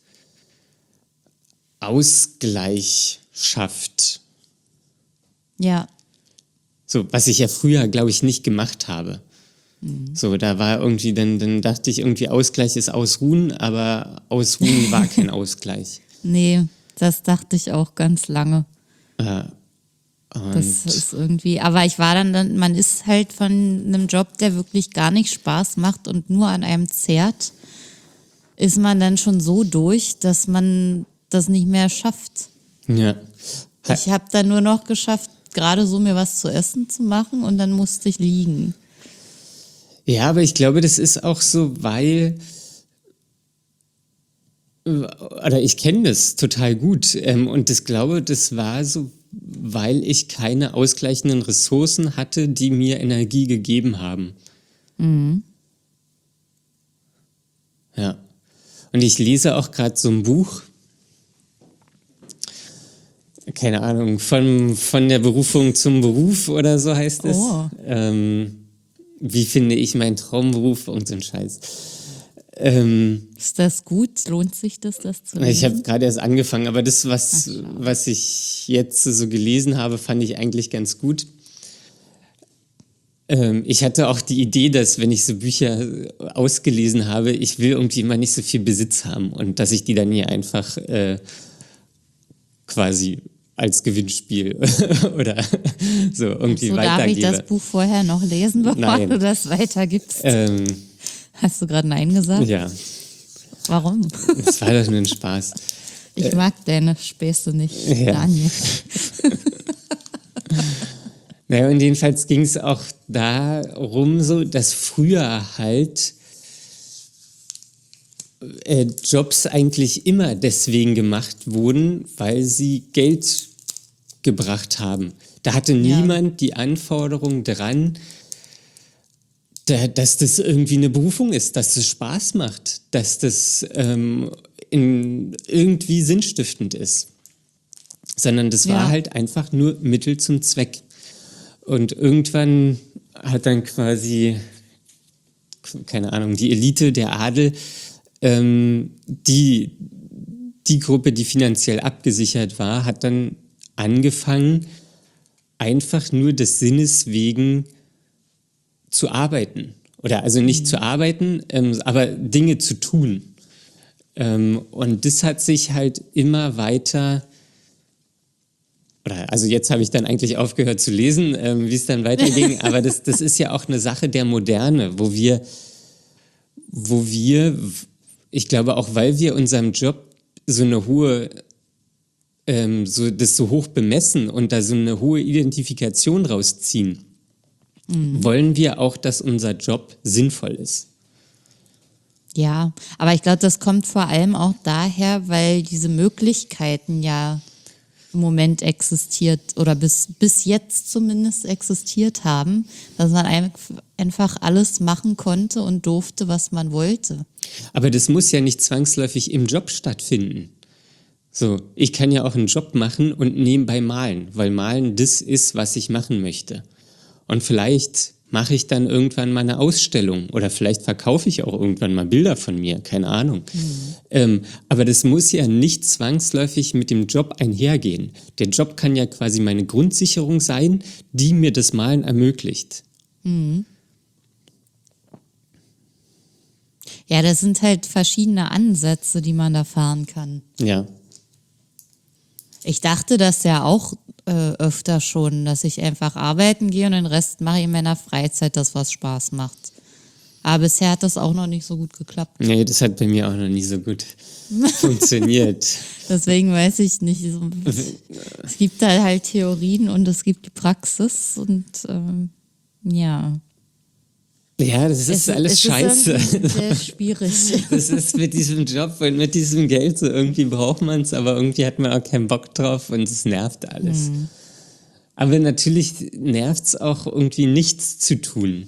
Ausgleich schafft. Ja. So, was ich ja früher, glaube ich, nicht gemacht habe. So, da war irgendwie, dann dachte ich irgendwie, Ausgleich ist Ausruhen, aber Ausruhen war kein Ausgleich. Nee, das dachte ich auch ganz lange. Und Das ist irgendwie, aber ich war dann, man ist halt von einem Job, der wirklich gar nicht Spaß macht und nur an einem zehrt, ist man dann schon so durch, dass man das nicht mehr schafft. ja. Ich habe dann nur noch geschafft, gerade so mir was zu essen zu machen und dann musste ich liegen. Ja, aber ich glaube, das ist auch so, oder ich kenne das total gut. Und ich glaube, das war so, weil ich keine ausgleichenden Ressourcen hatte, die mir Energie gegeben haben. Ja. Und ich lese auch gerade so ein Buch, keine Ahnung, von der Berufung zum Beruf oder so heißt es. Oh. Wie finde ich meinen Traumberuf und so ein Scheiß. Ist das gut? Lohnt sich das zu lesen? Ich habe gerade erst angefangen, aber das, was ich jetzt so gelesen habe, fand ich eigentlich ganz gut. Ich hatte auch die Idee, dass wenn ich so Bücher ausgelesen habe, ich will irgendwie immer nicht so viel Besitz haben und dass ich die dann hier einfach quasi als Gewinnspiel oder so irgendwie So, darf ich weitergebe. das Buch vorher noch lesen, bevor Nein. du das weitergibst? Hast du gerade Nein gesagt? Ja, Warum? es war doch nur ein Spaß. Ich mag deine Späße nicht, Ja. Daniel. Naja, und jedenfalls ging es auch darum, so, dass früher halt Jobs eigentlich immer deswegen gemacht wurden, weil sie Geld gebracht haben. Da hatte niemand die Anforderung dran, dass das irgendwie eine Berufung ist, dass das Spaß macht, dass das irgendwie sinnstiftend ist. Sondern das war halt einfach nur Mittel zum Zweck. Und irgendwann hat dann quasi, keine Ahnung, die Elite, der Adel, die Gruppe, die finanziell abgesichert war, hat dann angefangen, einfach nur des Sinnes wegen zu arbeiten. Oder also nicht zu arbeiten, aber Dinge zu tun. Und das hat sich halt immer weiter, also jetzt habe ich dann eigentlich aufgehört zu lesen, wie es dann weiterging, aber das ist ja auch eine Sache der Moderne, wo wir, ich glaube auch, weil wir unserem Job so eine hohe, das so hoch bemessen und da so eine hohe Identifikation rausziehen, wollen wir auch, dass unser Job sinnvoll ist. Ja, aber ich glaube, das kommt vor allem auch daher, weil diese Möglichkeiten ja im Moment existiert oder bis jetzt zumindest existiert haben, dass man einfach alles machen konnte und durfte, was man wollte. Aber das muss ja nicht zwangsläufig im Job stattfinden. So, ich kann ja auch einen Job machen und nebenbei malen, weil Malen das ist, was ich machen möchte. Und vielleicht mache ich dann irgendwann mal eine Ausstellung oder vielleicht verkaufe ich auch irgendwann mal Bilder von mir, keine Ahnung. Aber das muss ja nicht zwangsläufig mit dem Job einhergehen. Der Job kann ja quasi meine Grundsicherung sein, die mir das Malen ermöglicht. Ja, das sind halt verschiedene Ansätze, die man da fahren kann. Ja. Ich dachte das ja auch öfter schon, dass ich einfach arbeiten gehe und den Rest mache ich in meiner Freizeit, das was Spaß macht. Aber bisher hat das auch noch nicht so gut geklappt. Nee, das hat bei mir auch noch nie so gut funktioniert. Deswegen weiß ich nicht. Es gibt da halt Theorien und es gibt die Praxis und ja. Ja, das ist alles scheiße. Ist sehr schwierig. Das ist mit diesem Job und mit diesem Geld so, irgendwie braucht man es, aber irgendwie hat man auch keinen Bock drauf und es nervt alles. Aber natürlich nervt es auch irgendwie nichts zu tun.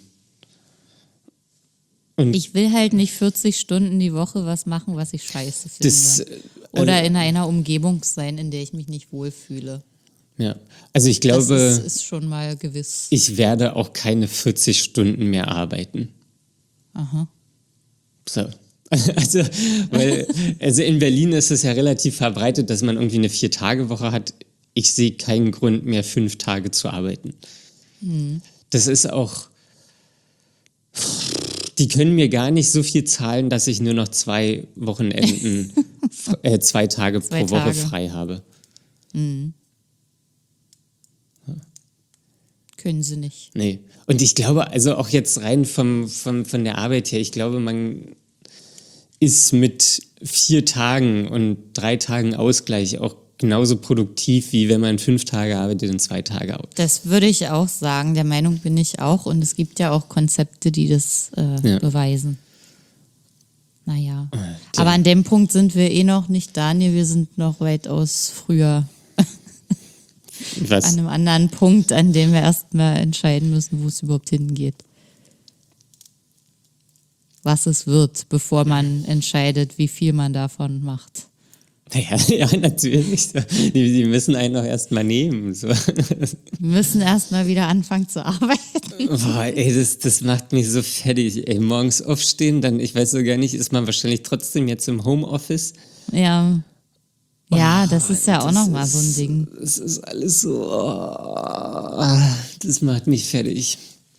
Und Ich will halt nicht 40 Stunden die Woche was machen, was ich scheiße finde. das, Oder in einer Umgebung sein, in der ich mich nicht wohlfühle. ja, also ich Das glaube, ist schon mal gewiss. ich werde auch keine 40 Stunden mehr arbeiten. Aha. So. Also in Berlin ist es ja relativ verbreitet, dass man irgendwie eine 4-Tage-Woche hat. Ich sehe keinen Grund mehr, 5 Tage zu arbeiten. Das ist auch, die können mir gar nicht so viel zahlen, dass ich nur noch 2 Wochenenden, 2 Tage pro Woche Tage. frei habe. Können sie nicht. Nee. Und ich glaube, also auch jetzt rein von der Arbeit her, ich glaube, man ist mit 4 Tagen und 3 Tagen Ausgleich auch genauso produktiv, wie wenn man 5 Tage arbeitet und 2 Tage arbeitet. Das würde ich auch sagen. Der Meinung bin ich auch. Und es gibt ja auch Konzepte, die das beweisen. Naja. Aber an dem Punkt sind wir eh noch nicht, Daniel. Wir sind noch weitaus früher Was? an einem anderen Punkt, an dem wir erstmal entscheiden müssen, wo es überhaupt hingeht. Was es wird, bevor man entscheidet, wie viel man davon macht. Naja, ja, natürlich. Die müssen einen auch erstmal nehmen. So. Wir müssen erstmal wieder anfangen zu arbeiten. Boah, ey, das macht mich so fertig. Ey, morgens aufstehen, dann, ich weiß so gar nicht, ist man wahrscheinlich trotzdem jetzt im Homeoffice. Ja. Ja, das ist ja auch nochmal so ein Ding. Das ist alles so, das macht mich fertig.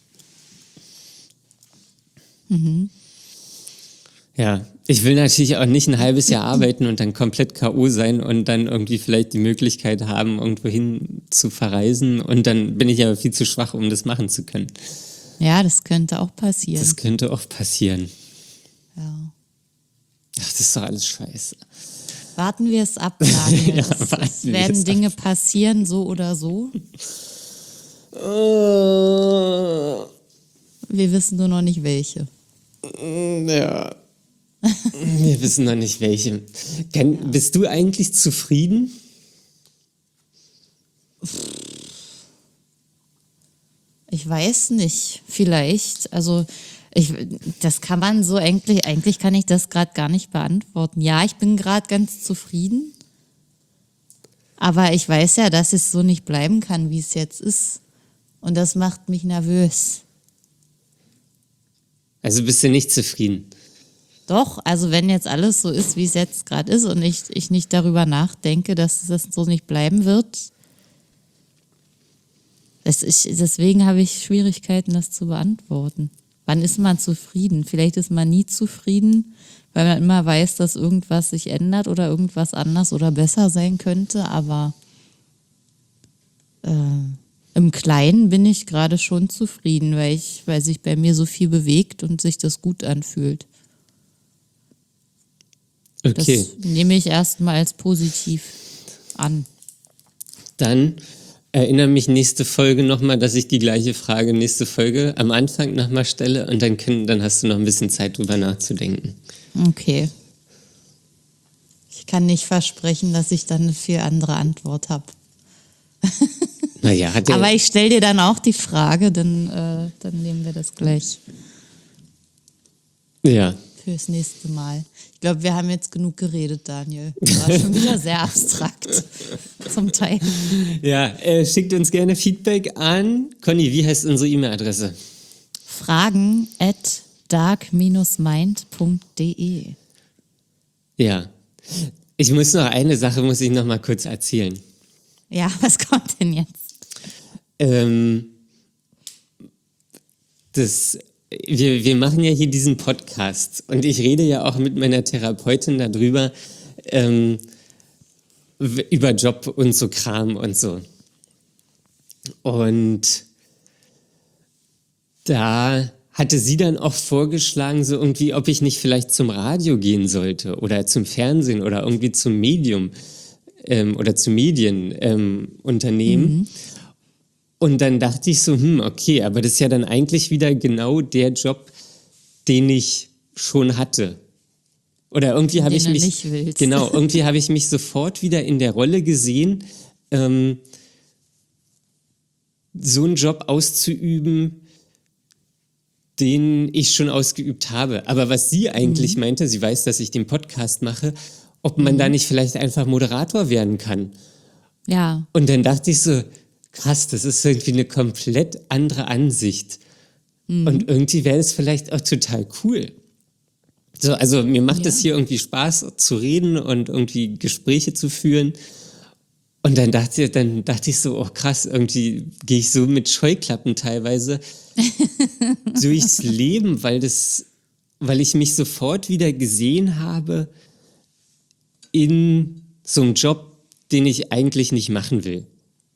Ja, ich will natürlich auch nicht ein halbes Jahr arbeiten und dann komplett K.O. sein und dann irgendwie vielleicht die Möglichkeit haben, irgendwo hin zu verreisen und dann bin ich aber viel zu schwach, um das machen zu können. Ja, das könnte auch passieren. Das könnte auch passieren. Ja. Ach, das ist doch alles scheiße. Warten wir es ab, Daniel. Ja, Es warten wir werden es Dinge passieren, so oder so. Wir wissen nur noch nicht welche. Ja. Wir wissen noch nicht welche. Bist du eigentlich zufrieden? Ich weiß nicht, vielleicht. Also das kann man so eigentlich kann ich das gerade gar nicht beantworten. Ja, ich bin gerade ganz zufrieden. Aber ich weiß ja, dass es so nicht bleiben kann, wie es jetzt ist. Und das macht mich nervös. Also bist du nicht zufrieden? Doch, also wenn jetzt alles so ist, wie es jetzt gerade ist und ich nicht darüber nachdenke, dass das so nicht bleiben wird, deswegen habe ich Schwierigkeiten, das zu beantworten. Wann ist man zufrieden? Vielleicht ist man nie zufrieden, weil man immer weiß, dass irgendwas sich ändert oder irgendwas anders oder besser sein könnte, aber im Kleinen bin ich gerade schon zufrieden, weil sich bei mir so viel bewegt und sich das gut anfühlt. Okay. Das nehme ich erstmal als positiv an. Dann erinnere mich nächste Folge nochmal, dass ich die gleiche Frage nächste Folge am Anfang nochmal stelle und dann hast du noch ein bisschen Zeit, drüber nachzudenken. Okay. Ich kann nicht versprechen, dass ich dann eine viel andere Antwort habe. Naja, Aber ich stelle dir dann auch die Frage, dann nehmen wir das gleich ja. fürs nächste Mal. Ich glaube, wir haben jetzt genug geredet, Daniel. Das war schon wieder sehr abstrakt zum Teil. Ja, schickt uns gerne Feedback an. Conny, wie heißt unsere E-Mail-Adresse? fragen@dark-mind.de. Ja. Ich muss noch eine Sache, muss ich noch mal kurz erzählen. Ja, was kommt denn jetzt? Wir machen ja hier diesen Podcast und ich rede ja auch mit meiner Therapeutin darüber, über Job und so Kram und so. Und da hatte sie dann auch vorgeschlagen, so irgendwie, ob ich nicht vielleicht zum Radio gehen sollte oder zum Fernsehen oder irgendwie zum Medium oder zu Medienunternehmen. Und dann dachte ich so, okay, aber das ist ja dann eigentlich wieder genau der Job, den ich schon hatte. Oder irgendwie habe ich mich, nicht willst. genau, irgendwie habe ich mich sofort wieder in der Rolle gesehen, so einen Job auszuüben, den ich schon ausgeübt habe. Aber was sie eigentlich meinte, sie weiß, dass ich den Podcast mache, ob man da nicht vielleicht einfach Moderator werden kann. Ja. Und dann dachte ich so, krass, das ist irgendwie eine komplett andere Ansicht. Und irgendwie wäre es vielleicht auch total cool. So, also mir macht es hier irgendwie Spaß zu reden und irgendwie Gespräche zu führen. Und dann dachte ich so, oh krass, irgendwie gehe ich so mit Scheuklappen teilweise durchs Leben, weil ich mich sofort wieder gesehen habe in so einem Job, den ich eigentlich nicht machen will.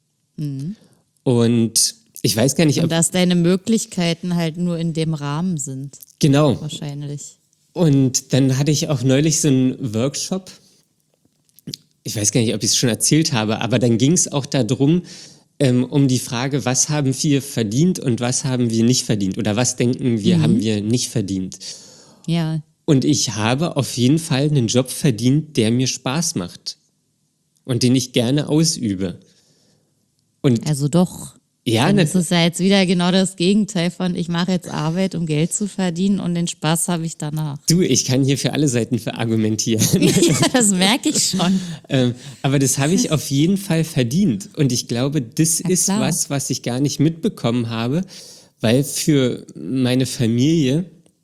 Und ich weiß gar nicht, Und dass deine Möglichkeiten halt nur in dem Rahmen sind. Genau. Wahrscheinlich. Und dann hatte ich auch neulich so einen Workshop. Ich weiß gar nicht, ob ich es schon erzählt habe, aber dann ging es auch darum, um die Frage, was haben wir verdient und was haben wir nicht verdient? Oder was denken wir, haben wir nicht verdient? Ja. Und ich habe auf jeden Fall einen Job verdient, der mir Spaß macht und den ich gerne ausübe. Und Also doch. ja, Dann ist es ja jetzt wieder genau das Gegenteil von, ich mache jetzt Arbeit, um Geld zu verdienen und den Spaß habe ich danach. du, ich kann hier für alle Seiten verargumentieren. Ja, das merke ich schon. Aber das habe ich auf jeden Fall verdient. Und ich glaube, das Ja, ist klar. was ich gar nicht mitbekommen habe, weil für meine Familie,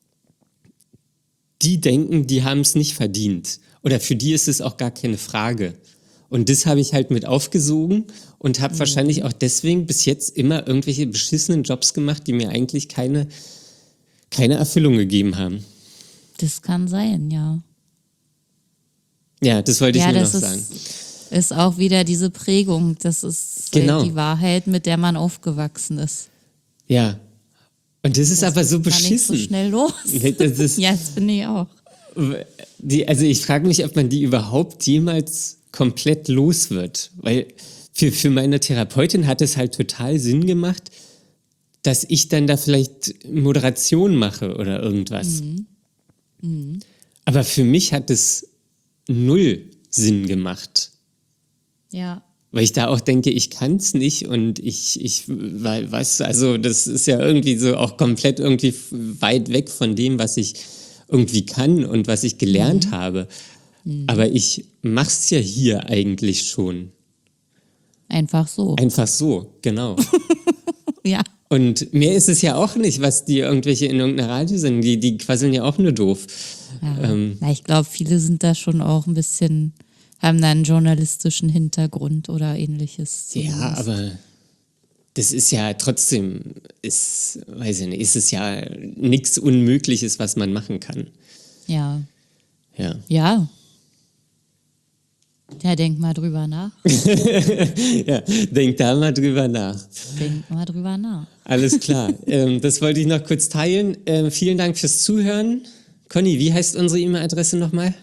die denken, die haben es nicht verdient. Oder für die ist es auch gar keine Frage. Und das habe ich halt mit aufgesogen und habe wahrscheinlich auch deswegen bis jetzt immer irgendwelche beschissenen Jobs gemacht, die mir eigentlich keine Erfüllung gegeben haben. Das kann sein, ja. Ja, das wollte ich Ja, nur noch das sagen. ist auch wieder diese Prägung. Das ist Genau. die Wahrheit, mit der man aufgewachsen ist. Ja. Und das ist aber so Kann nicht so beschissen. schnell los. Das ist, Ja, das finde ich auch. also ich frage mich, ob man die überhaupt jemals komplett los wird. Weil für meine Therapeutin hat es halt total Sinn gemacht, dass ich dann da vielleicht Moderation mache oder irgendwas. Aber für mich hat es null Sinn gemacht. Ja. Weil ich da auch denke, ich kann es nicht und weil, weißt du, also das ist ja irgendwie so auch komplett irgendwie weit weg von dem, was ich irgendwie kann und was ich gelernt habe. Aber ich mach's ja hier eigentlich schon. Einfach so. Einfach so, genau. Ja. Und mehr ist es ja auch nicht, was die irgendwelche in irgendeiner Radio sind. Die quasseln ja auch nur doof. Ja. Ja, ich glaube, viele sind da schon auch ein bisschen, haben da einen journalistischen Hintergrund oder ähnliches. Zumindest. Ja, aber das ist ja trotzdem, weiß ich nicht, ist es ja nichts Unmögliches, was man machen kann. Ja. Ja. Ja. Ja, denk mal drüber nach. Ja, denk da mal drüber nach. Denk mal drüber nach. Alles klar. Das wollte ich noch kurz teilen. Vielen Dank fürs Zuhören. Conny, wie heißt unsere E-Mail-Adresse nochmal?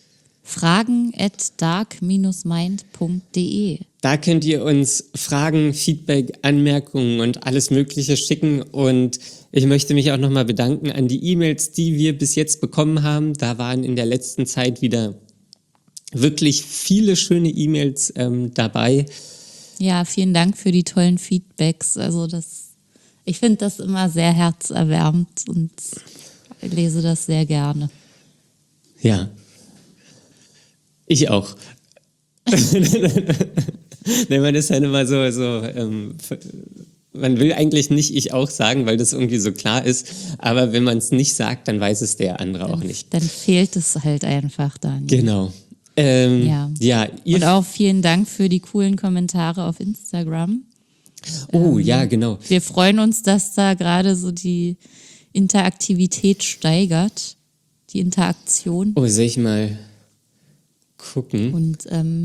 fragen@dark-mind.de. Da könnt ihr uns Fragen, Feedback, Anmerkungen und alles Mögliche schicken. Und ich möchte mich auch nochmal bedanken an die E-Mails, die wir bis jetzt bekommen haben. Da waren in der letzten Zeit wieder wirklich viele schöne E-Mails dabei. Ja, vielen Dank für die tollen Feedbacks. Also ich finde das immer sehr herzerwärmend und lese das sehr gerne. Ja, ich auch. Nein, man ist halt immer so Man will eigentlich nicht ich auch sagen, weil das irgendwie so klar ist. Aber wenn man es nicht sagt, dann weiß es der andere auch nicht. Dann fehlt es halt einfach, Daniel. Genau. Ja. Ihr Und auch vielen Dank für die coolen Kommentare auf Instagram. ja, genau. Wir freuen uns, dass da gerade so die Interaktivität steigert, die Interaktion. Oh, soll ich mal gucken? Und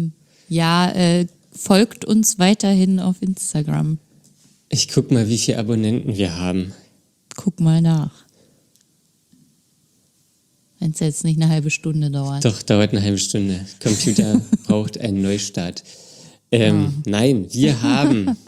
folgt uns weiterhin auf Instagram. Ich guck mal, wie viele Abonnenten wir haben. Guck mal nach. Wenn es jetzt nicht eine halbe Stunde dauert. Doch, dauert eine halbe Stunde. Computer braucht einen Neustart. Nein, wir haben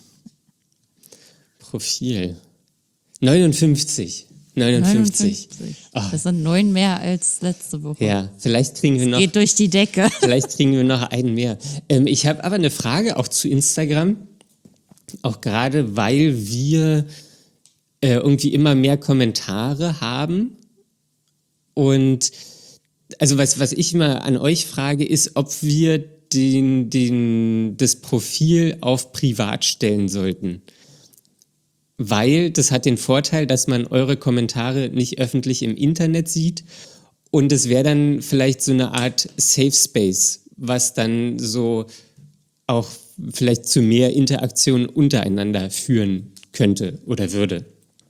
Profil 59. 59. Ah. Das sind 9 mehr als letzte Woche. Ja, vielleicht kriegen wir noch. Geht durch die Decke. Vielleicht kriegen wir noch einen mehr. Ich habe aber eine Frage auch zu Instagram. Auch gerade, weil wir irgendwie immer mehr Kommentare haben. Und also was ich mal an euch frage, ist, ob wir das Profil auf privat stellen sollten. Weil das hat den Vorteil, dass man eure Kommentare nicht öffentlich im Internet sieht. Und es wäre dann vielleicht so eine Art Safe Space, was dann so auch vielleicht zu mehr Interaktion untereinander führen könnte oder würde.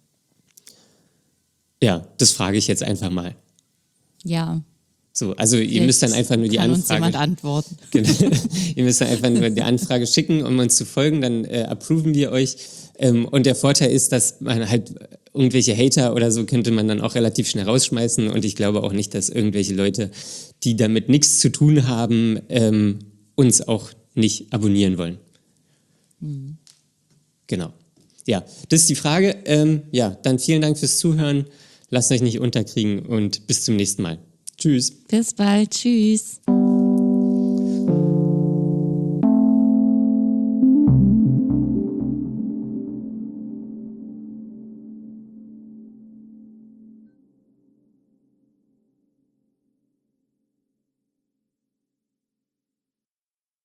Ja, das frage ich jetzt einfach mal. Ja. So, also ihr müsst dann einfach nur die kann Anfrage. Uns jemand antworten. Genau. Ihr müsst dann einfach nur die Anfrage schicken, um uns zu folgen, dann approven wir euch. Und der Vorteil ist, dass man halt irgendwelche Hater oder so könnte man dann auch relativ schnell rausschmeißen. Und ich glaube auch nicht, dass irgendwelche Leute, die damit nichts zu tun haben, uns auch nicht abonnieren wollen. Genau. Ja, das ist die Frage. Ja, dann vielen Dank fürs Zuhören. Lasst euch nicht unterkriegen und bis zum nächsten Mal. Tschüss. Bis bald. Tschüss.